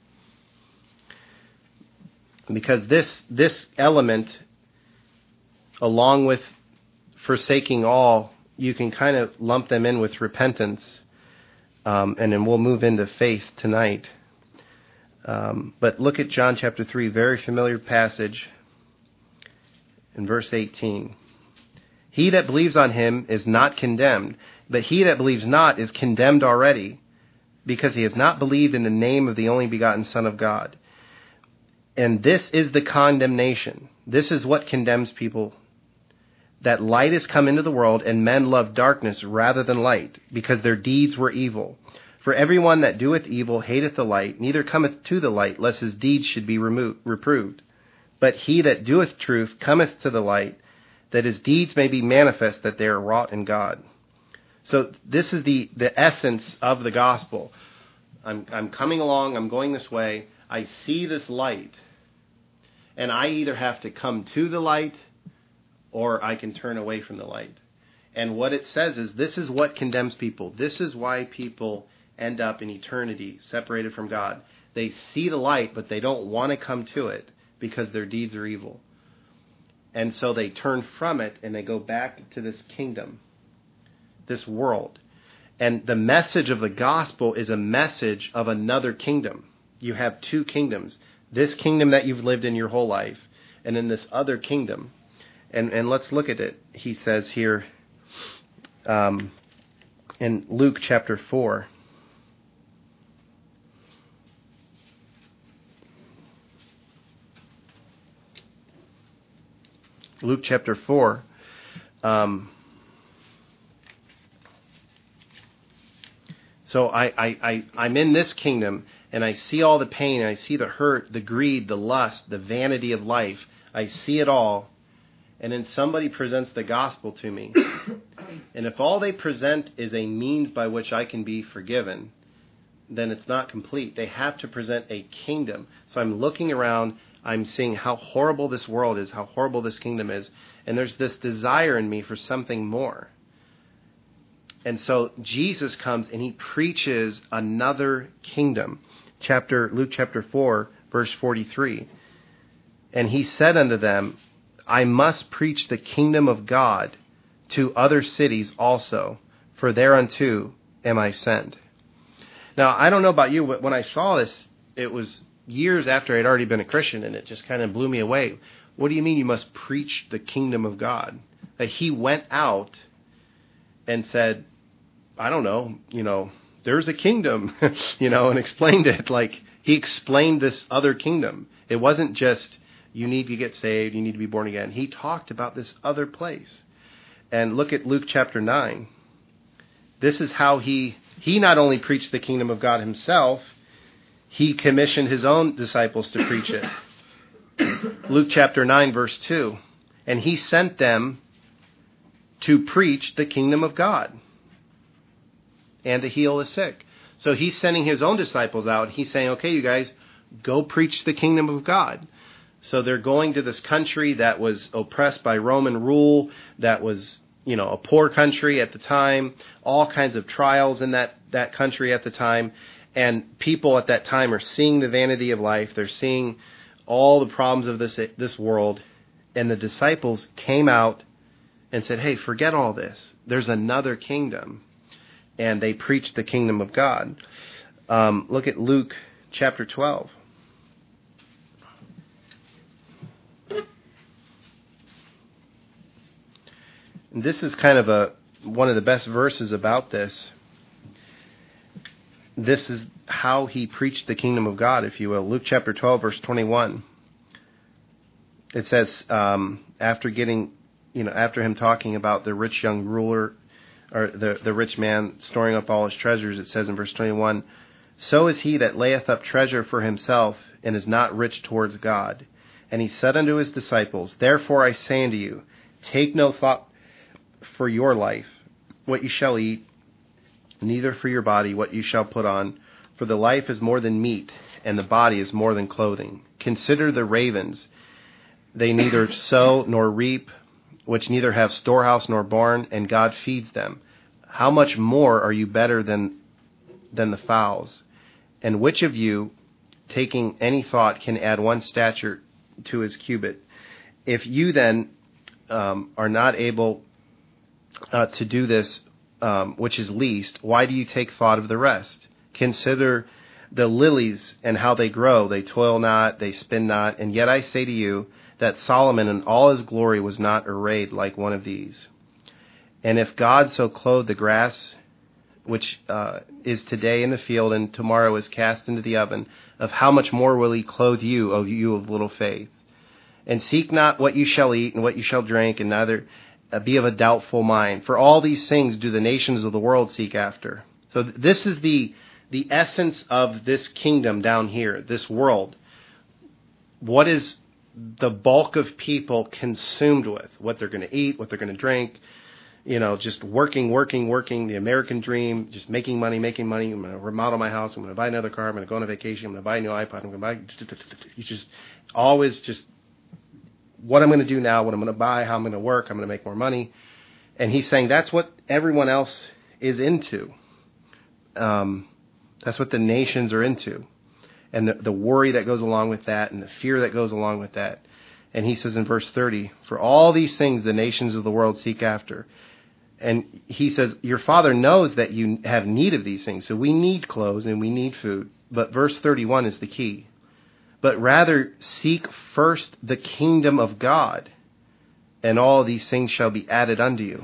Because this this element, along with forsaking all, you can kind of lump them in with repentance. Um, and then we'll move into faith tonight. Um, but look at John chapter three, very familiar passage in verse eighteen. He that believes on him is not condemned, but he that believes not is condemned already, because he has not believed in the name of the only begotten Son of God. And this is the condemnation. This is what condemns people. That light is come into the world, and men love darkness rather than light, because their deeds were evil. For everyone that doeth evil hateth the light, neither cometh to the light, lest his deeds should be removed, reproved. But he that doeth truth cometh to the light, that his deeds may be manifest that they are wrought in God. So this is the, the essence of the gospel. I'm, I'm coming along, I'm going this way, I see this light, and I either have to come to the light or I can turn away from the light. And what it says is this is what condemns people. This is why people end up in eternity separated from God. They see the light, but they don't want to come to it because their deeds are evil. And so they turn from it and they go back to this kingdom, this world. And the message of the gospel is a message of another kingdom. You have two kingdoms. This kingdom that you've lived in your whole life, and then this other kingdom. And and let's look at it. He says here um, in Luke chapter four. Luke chapter four. Um, so I, I, I, I'm in this kingdom, and I see all the pain, and I see the hurt, the greed, the lust, the vanity of life. I see it all. And then somebody presents the gospel to me. And if all they present is a means by which I can be forgiven, then it's not complete. They have to present a kingdom. So I'm looking around, I'm seeing how horrible this world is, how horrible this kingdom is, and there's this desire in me for something more. And so Jesus comes and he preaches another kingdom. Chapter Luke chapter four, verse forty-three. And he said unto them, I must preach the kingdom of God to other cities also, for thereunto am I sent. Now, I don't know about you, but when I saw this, it was years after I'd already been a Christian, and it just kind of blew me away. What do you mean you must preach the kingdom of God? That he went out and said, I don't know, you know, there's a kingdom, you know, and explained it. Like, he explained this other kingdom. It wasn't just, you need to get saved, you need to be born again. He talked about this other place. And look at Luke chapter nine. This is how he, he not only preached the kingdom of God himself, he commissioned his own disciples to preach it. Luke chapter nine, verse two. And he sent them to preach the kingdom of God and to heal the sick. So he's sending his own disciples out. He's saying, okay, you guys, go preach the kingdom of God. So they're going to this country that was oppressed by Roman rule, that was, you know, a poor country at the time, all kinds of trials in that, that country at the time. And people at that time are seeing the vanity of life. They're seeing all the problems of this, this world. And the disciples came out and said, hey, forget all this. There's another kingdom. And they preached the kingdom of God. Um, look at Luke chapter twelve. And this is kind of a one of the best verses about this. This is how he preached the kingdom of God, if you will. Luke chapter twelve, verse twenty-one. It says, um, after getting, you know, after him talking about the rich young ruler, or the, the rich man storing up all his treasures, it says in verse twenty-one, so is he that layeth up treasure for himself, and is not rich towards God. And he said unto his disciples, therefore I say unto you, take no thought for your life, what you shall eat, neither for your body what you shall put on. For the life is more than meat, and the body is more than clothing. Consider the ravens. They neither sow nor reap, which neither have storehouse nor barn, and God feeds them. How much more are you better than than the fowls? And which of you, taking any thought, can add one stature to his cubit? If you then um, are not able uh, to do this, um, which is least, why do you take thought of the rest? Consider the lilies and how they grow. They toil not, they spin not. And yet I say to you that Solomon in all his glory was not arrayed like one of these. And if God so clothe the grass, which uh, is today in the field and tomorrow is cast into the oven, of how much more will he clothe you, O you of little faith? And seek not what you shall eat and what you shall drink, and neither uh, be of a doubtful mind. For all these things do the nations of the world seek after. So th- this is the the essence of this kingdom down here, this world. What is the bulk of people consumed with? What they're going to eat, what they're going to drink, you know, just working, working, working, the American dream, just making money, making money. I'm going to remodel my house. I'm going to buy another car. I'm going to go on a vacation. I'm going to buy a new iPod. I'm going to buy, you just always just what I'm going to do now, what I'm going to buy, how I'm going to work, I'm going to make more money. And he's saying that's what everyone else is into. Um, That's what the nations are into. And the, the worry that goes along with that and the fear that goes along with that. And he says in verse thirty, for all these things the nations of the world seek after. And he says, your Father knows that you have need of these things. So we need clothes and we need food. But verse thirty-one is the key. But rather seek first the kingdom of God, and all these things shall be added unto you.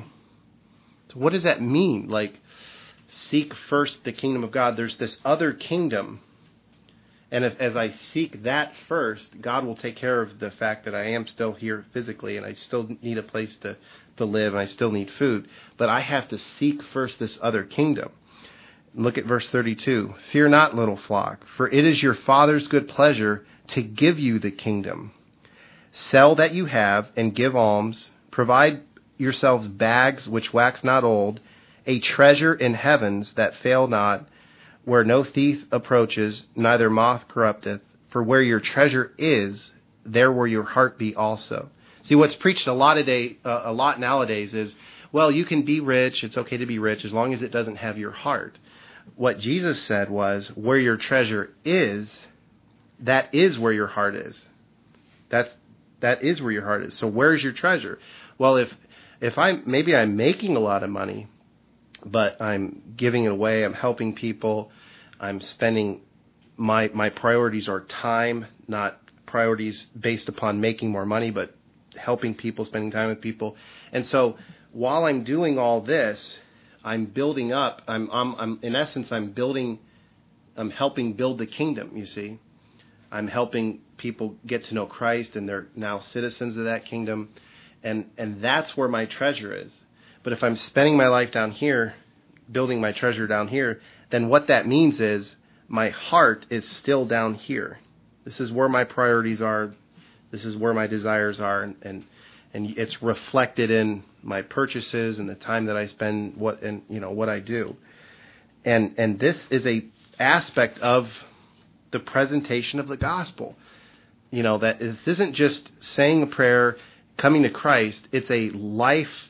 So what does that mean? Like, seek first the kingdom of God. There's this other kingdom. And if, as I seek that first, God will take care of the fact that I am still here physically and I still need a place to, to live and I still need food. But I have to seek first this other kingdom. Look at verse thirty-two. Fear not, little flock, for it is your Father's good pleasure to give you the kingdom. Sell that you have and give alms. Provide yourselves bags which wax not old, a treasure in heavens that fail not, where no thief approaches, neither moth corrupteth. For where your treasure is, there will your heart be also. See, what's preached a lot of day, uh, a lot nowadays is, well, you can be rich. It's okay to be rich as long as it doesn't have your heart. What Jesus said was, where your treasure is, that is where your heart is. That's that is where your heart is. So where's your treasure? Well, if if I maybe I'm making a lot of money, but I'm giving it away, I'm helping people, I'm spending, my my priorities are time, not priorities based upon making more money, but helping people, spending time with people. And so while I'm doing all this, I'm building up, I'm, I'm, I'm in essence, I'm building, I'm helping build the kingdom, you see. I'm helping people get to know Christ, and they're now citizens of that kingdom. And, and that's where my treasure is. But if I'm spending my life down here, building my treasure down here, then what that means is my heart is still down here. This is where my priorities are. This is where my desires are. And, and, and it's reflected in my purchases and the time that I spend, what, and, you know, what I do. And, and this is a aspect of the presentation of the gospel. You know, that this isn't just saying a prayer, coming to Christ. It's a life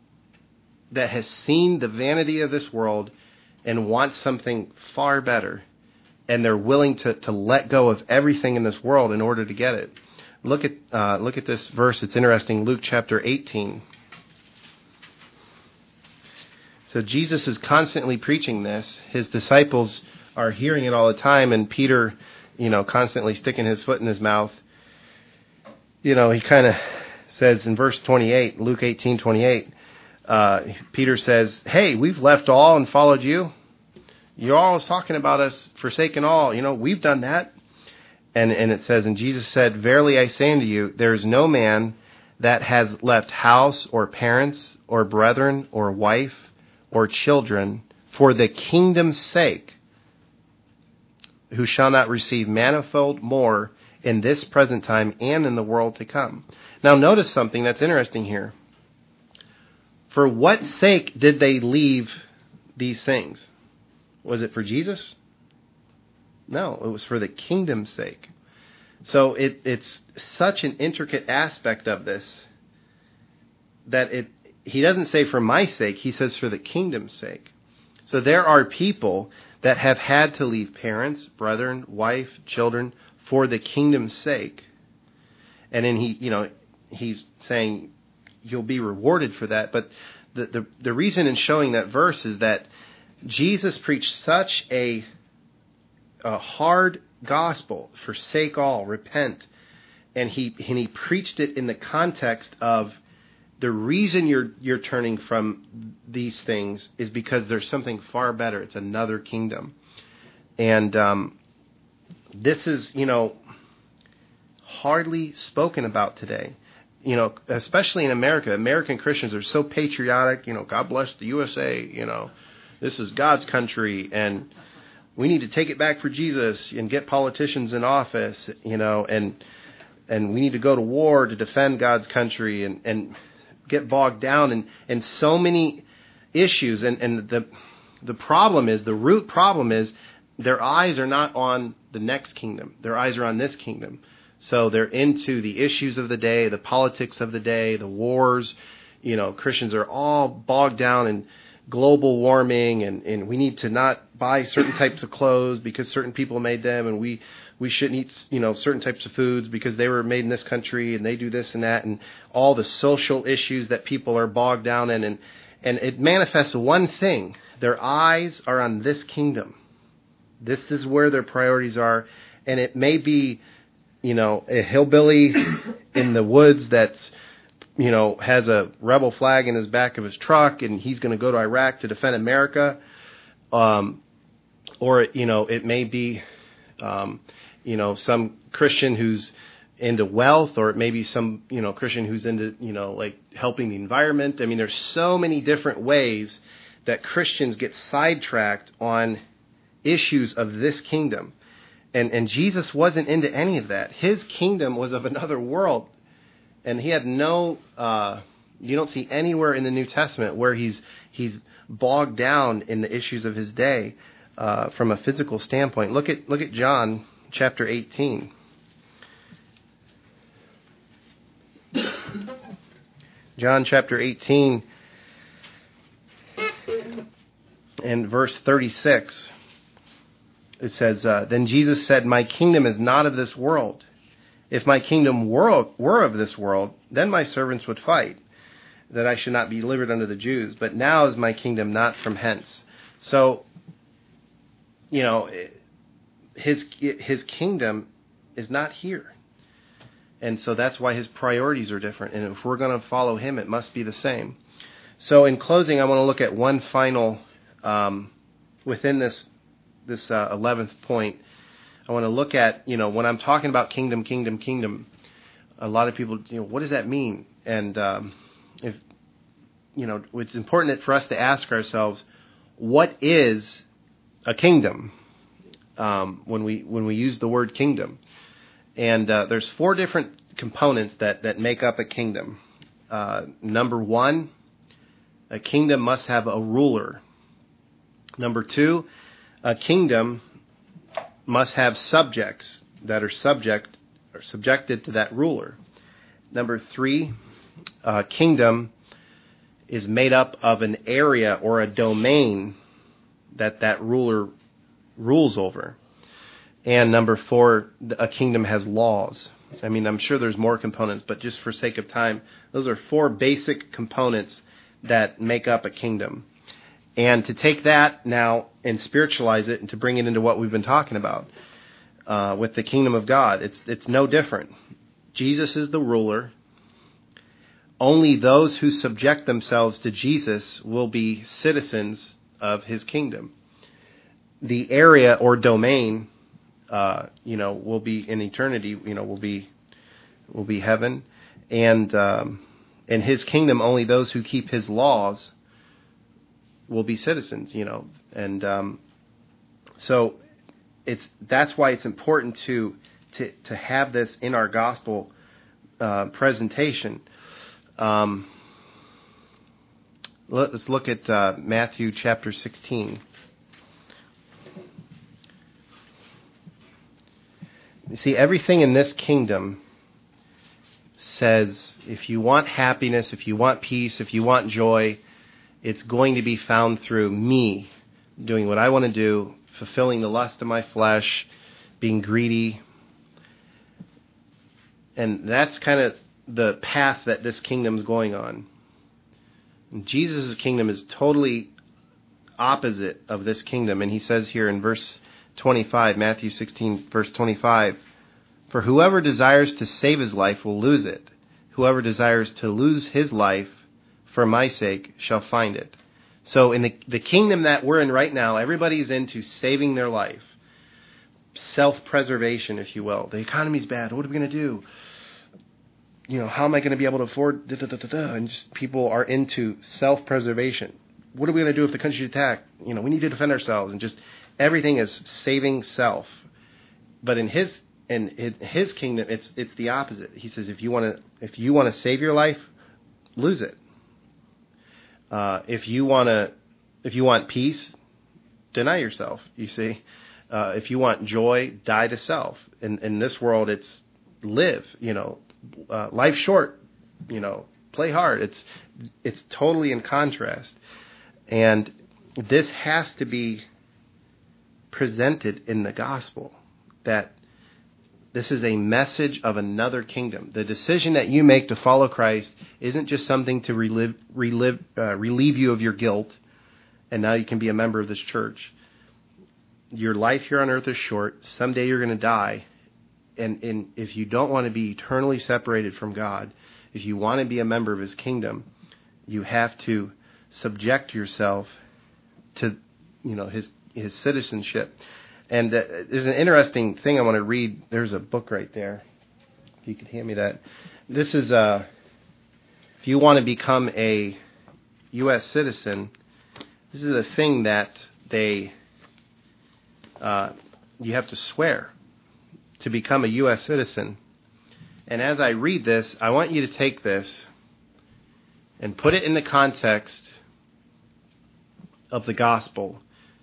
that has seen the vanity of this world and wants something far better. And they're willing to, to let go of everything in this world in order to get it. Look at uh, look at this verse. It's interesting. Luke chapter eighteen. So Jesus is constantly preaching this. His disciples are hearing it all the time, and Peter, you know, constantly sticking his foot in his mouth. You know, he kind of says in verse twenty-eight, Luke eighteen twenty-eight, uh, Peter says, "Hey, we've left all and followed you." You're always talking about us forsaking all. You know, we've done that. And, and it says, and Jesus said, verily I say unto you, there is no man that has left house or parents or brethren or wife or children for the kingdom's sake, who shall not receive manifold more in this present time and in the world to come. Now notice something that's interesting here. For what sake did they leave these things? Was it for Jesus? No, it was for the kingdom's sake. So it, it's such an intricate aspect of this that it he doesn't say for my sake, he says for the kingdom's sake. So there are people that have had to leave parents, brethren, wife, children for the kingdom's sake. And then he, you know, he's saying you'll be rewarded for that. But the, the, the reason in showing that verse is that Jesus preached such a, a hard gospel, forsake all, repent. And he, and he preached it in the context of the reason you're you're turning from these things is because there's something far better. It's another kingdom. And um, this is, you know, hardly spoken about today. You know, especially in America. American Christians are so patriotic. You know, God bless the U S A. You know, this is God's country. And we need to take it back for Jesus and get politicians in office, you know, and and we need to go to war to defend God's country and, and get bogged down in, in so many issues. And, and the the problem is, the root problem is, their eyes are not on the next kingdom. Their eyes are on this kingdom. So they're into the issues of the day, the politics of the day, the wars. You know, Christians are all bogged down in global warming, and, and we need to not buy certain types of clothes because certain people made them, and we, we shouldn't eat, you know, certain types of foods because they were made in this country and they do this and that, and all the social issues that people are bogged down in. And, and it manifests one thing. Their eyes are on this kingdom. This is where their priorities are. And it may be, you know, a hillbilly in the woods that's, you know, has a rebel flag in his back of his truck and he's going to go to Iraq to defend America. Um, or, you know, it may be, um, you know, some Christian who's into wealth, or it may be some, you know, Christian who's into, you know, like helping the environment. I mean, there's so many different ways that Christians get sidetracked on issues of this kingdom. And, and Jesus wasn't into any of that. His kingdom was of another world. And he had no, uh, you don't see anywhere in the New Testament where he's he's bogged down in the issues of his day uh, from a physical standpoint. Look at look at John chapter eighteen. John chapter eighteen and verse thirty-six. It says, uh, then Jesus said, my kingdom is not of this world. If my kingdom were, were of this world, then my servants would fight, that I should not be delivered unto the Jews. But now is my kingdom not from hence. So, you know, his his kingdom is not here. And so that's why his priorities are different. And if we're going to follow him, it must be the same. So in closing, I want to look at one final, um, within this this uh, eleventh point, I want to look at, you know, when I'm talking about kingdom, kingdom, kingdom, a lot of people, you know, what does that mean? And um, if, you know, it's important for us to ask ourselves, what is a kingdom? Um, when we when we use the word kingdom, and uh, there's four different components that that make up a kingdom. Uh, number one, a kingdom must have a ruler. Number two, a kingdom must have subjects that are subject or subjected to that ruler. Number three, a kingdom is made up of an area or a domain that that ruler rules over. And number four, a kingdom has laws. I mean, I'm sure there's more components, but just for sake of time, those are four basic components that make up a kingdom. And to take that now and spiritualize it and to bring it into what we've been talking about uh, with the kingdom of God, it's it's no different. Jesus is the ruler. Only those who subject themselves to Jesus will be citizens of his kingdom. the area or domain, uh, you know, will be in eternity. You know, will be will be heaven, and um, in His kingdom, only those who keep His laws will be citizens. You know, and um, so it's that's why it's important to to to have this in our gospel uh, presentation. Um, let's look at uh, Matthew chapter sixteen. You see, everything in this kingdom says if you want happiness, if you want peace, if you want joy, it's going to be found through me doing what I want to do, fulfilling the lust of my flesh, being greedy. And that's kind of the path that this kingdom is going on. And Jesus' kingdom is totally opposite of this kingdom. And he says here in verse twenty-five, Matthew sixteen, verse twenty-five, "For whoever desires to save his life will lose it. Whoever desires to lose his life for my sake shall find it." So in the, the kingdom that we're in right now, everybody's into saving their life. Self-preservation, if you will. The economy's bad. What are we going to do? You know, how am I going to be able to afford da, da, da, da, da? And just people are into self-preservation. What are we going to do if the country's attacked? You know, we need to defend ourselves, and just everything is saving self. But in his in his kingdom, it's it's the opposite. He says, if you want to if you want to save your life, lose it. Uh, if you want to if you want peace, deny yourself. You see, uh, if you want joy, die to self. In in this world, it's live. You know. Uh, life's short, you know, play hard. It's it's totally in contrast. And this has to be presented in the gospel, that this is a message of another kingdom. The decision that you make to follow Christ isn't just something to relive, relive, uh, relieve you of your guilt, and now you can be a member of this church. Your life here on earth is short. Someday you're going to die. And, and if you don't want to be eternally separated from God, if you want to be a member of His kingdom, you have to subject yourself to, you know, His His citizenship. And uh, there's an interesting thing I want to read. There's a book right there. If you could hand me that. This is uh, if you want to become a U S citizen, this is a thing that they uh, you have to swear to become a U S citizen. And as I read this, I want you to take this and put it in the context of the gospel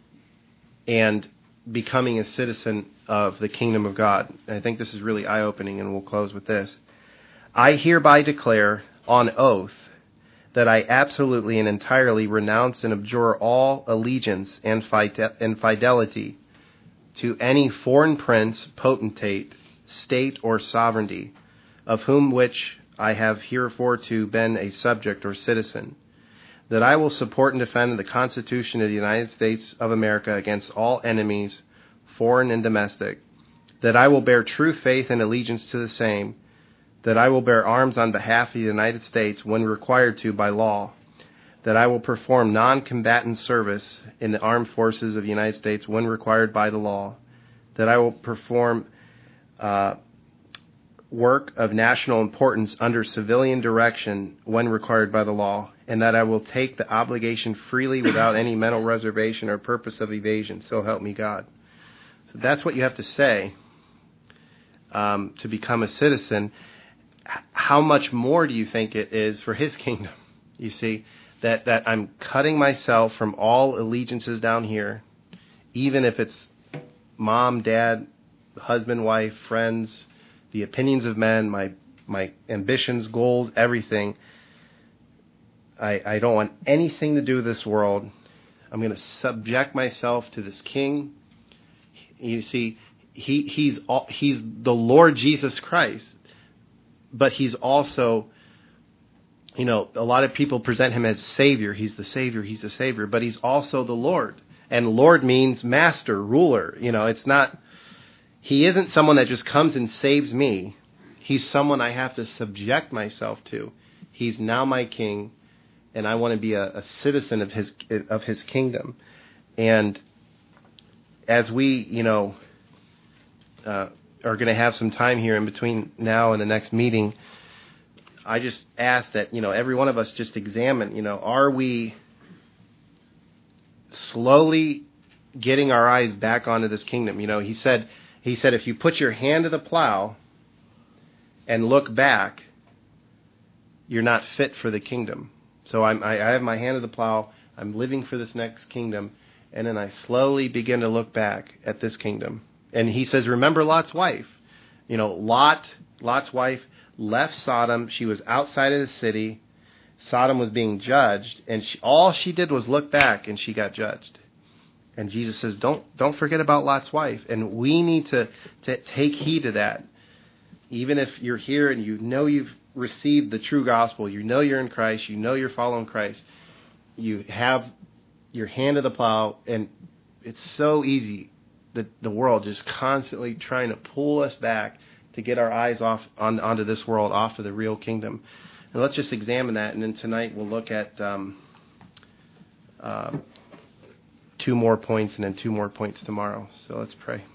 and becoming a citizen of the kingdom of God. And I think this is really eye-opening, and we'll close with this. "I hereby declare on oath that I absolutely and entirely renounce and abjure all allegiance and fidelity to any foreign prince, potentate, state, or sovereignty, of whom which I have heretofore been a subject or citizen, that I will support and defend the Constitution of the United States of America against all enemies, foreign and domestic, that I will bear true faith and allegiance to the same, that I will bear arms on behalf of the United States when required to by law, that I will perform non-combatant service in the armed forces of the United States when required by the law, that I will perform uh, work of national importance under civilian direction when required by the law, and that I will take the obligation freely without any mental reservation or purpose of evasion. So help me God. So that's what you have to say um, to become a citizen. How much more do you think it is for His kingdom? You see? That, that I'm cutting myself from all allegiances down here, even if it's mom, dad, husband, wife, friends, the opinions of men, my my ambitions, goals, everything. I, I don't want anything to do with this world. I'm going to subject myself to this King. You see, he he's all, he's the Lord Jesus Christ, but He's also, you know, a lot of people present Him as Savior. He's the Savior. He's the Savior. But He's also the Lord. And Lord means master, ruler. You know, it's not, He isn't someone that just comes and saves me. He's someone I have to subject myself to. He's now my King, and I want to be a, a citizen of His of His kingdom. And as we, you know, uh, are going to have some time here in between now and the next meeting, I just ask that, you know, every one of us just examine, you know, are we slowly getting our eyes back onto this kingdom? You know, he said, he said, if you put your hand to the plow and look back, you're not fit for the kingdom. So I'm, I, I have my hand to the plow. I'm living for this next kingdom. And then I slowly begin to look back at this kingdom. And he says, remember Lot's wife. You know, Lot, Lot's wife left Sodom. She was outside of the city. Sodom was being judged. And she, all she did was look back, and she got judged. And Jesus says, don't don't forget about Lot's wife. And we need to, to take heed to that. Even if you're here and you know you've received the true gospel, you know you're in Christ, you know you're following Christ, you have your hand to the plow, and it's so easy that the world just constantly trying to pull us back to get our eyes off on, onto this world, off of the real kingdom. And let's just examine that, and then tonight we'll look at um, uh, two more points and then two more points tomorrow. So let's pray.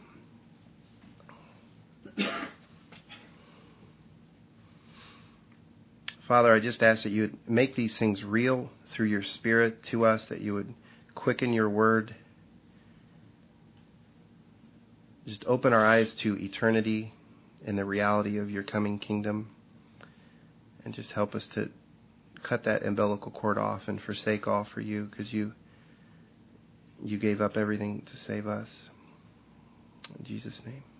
Father, I just ask that you would make these things real through your Spirit to us, that you would quicken your word. Just open our eyes to eternity and the reality of your coming kingdom. And just help us to cut that umbilical cord off and forsake all for you, because you, you gave up everything to save us. In Jesus' name.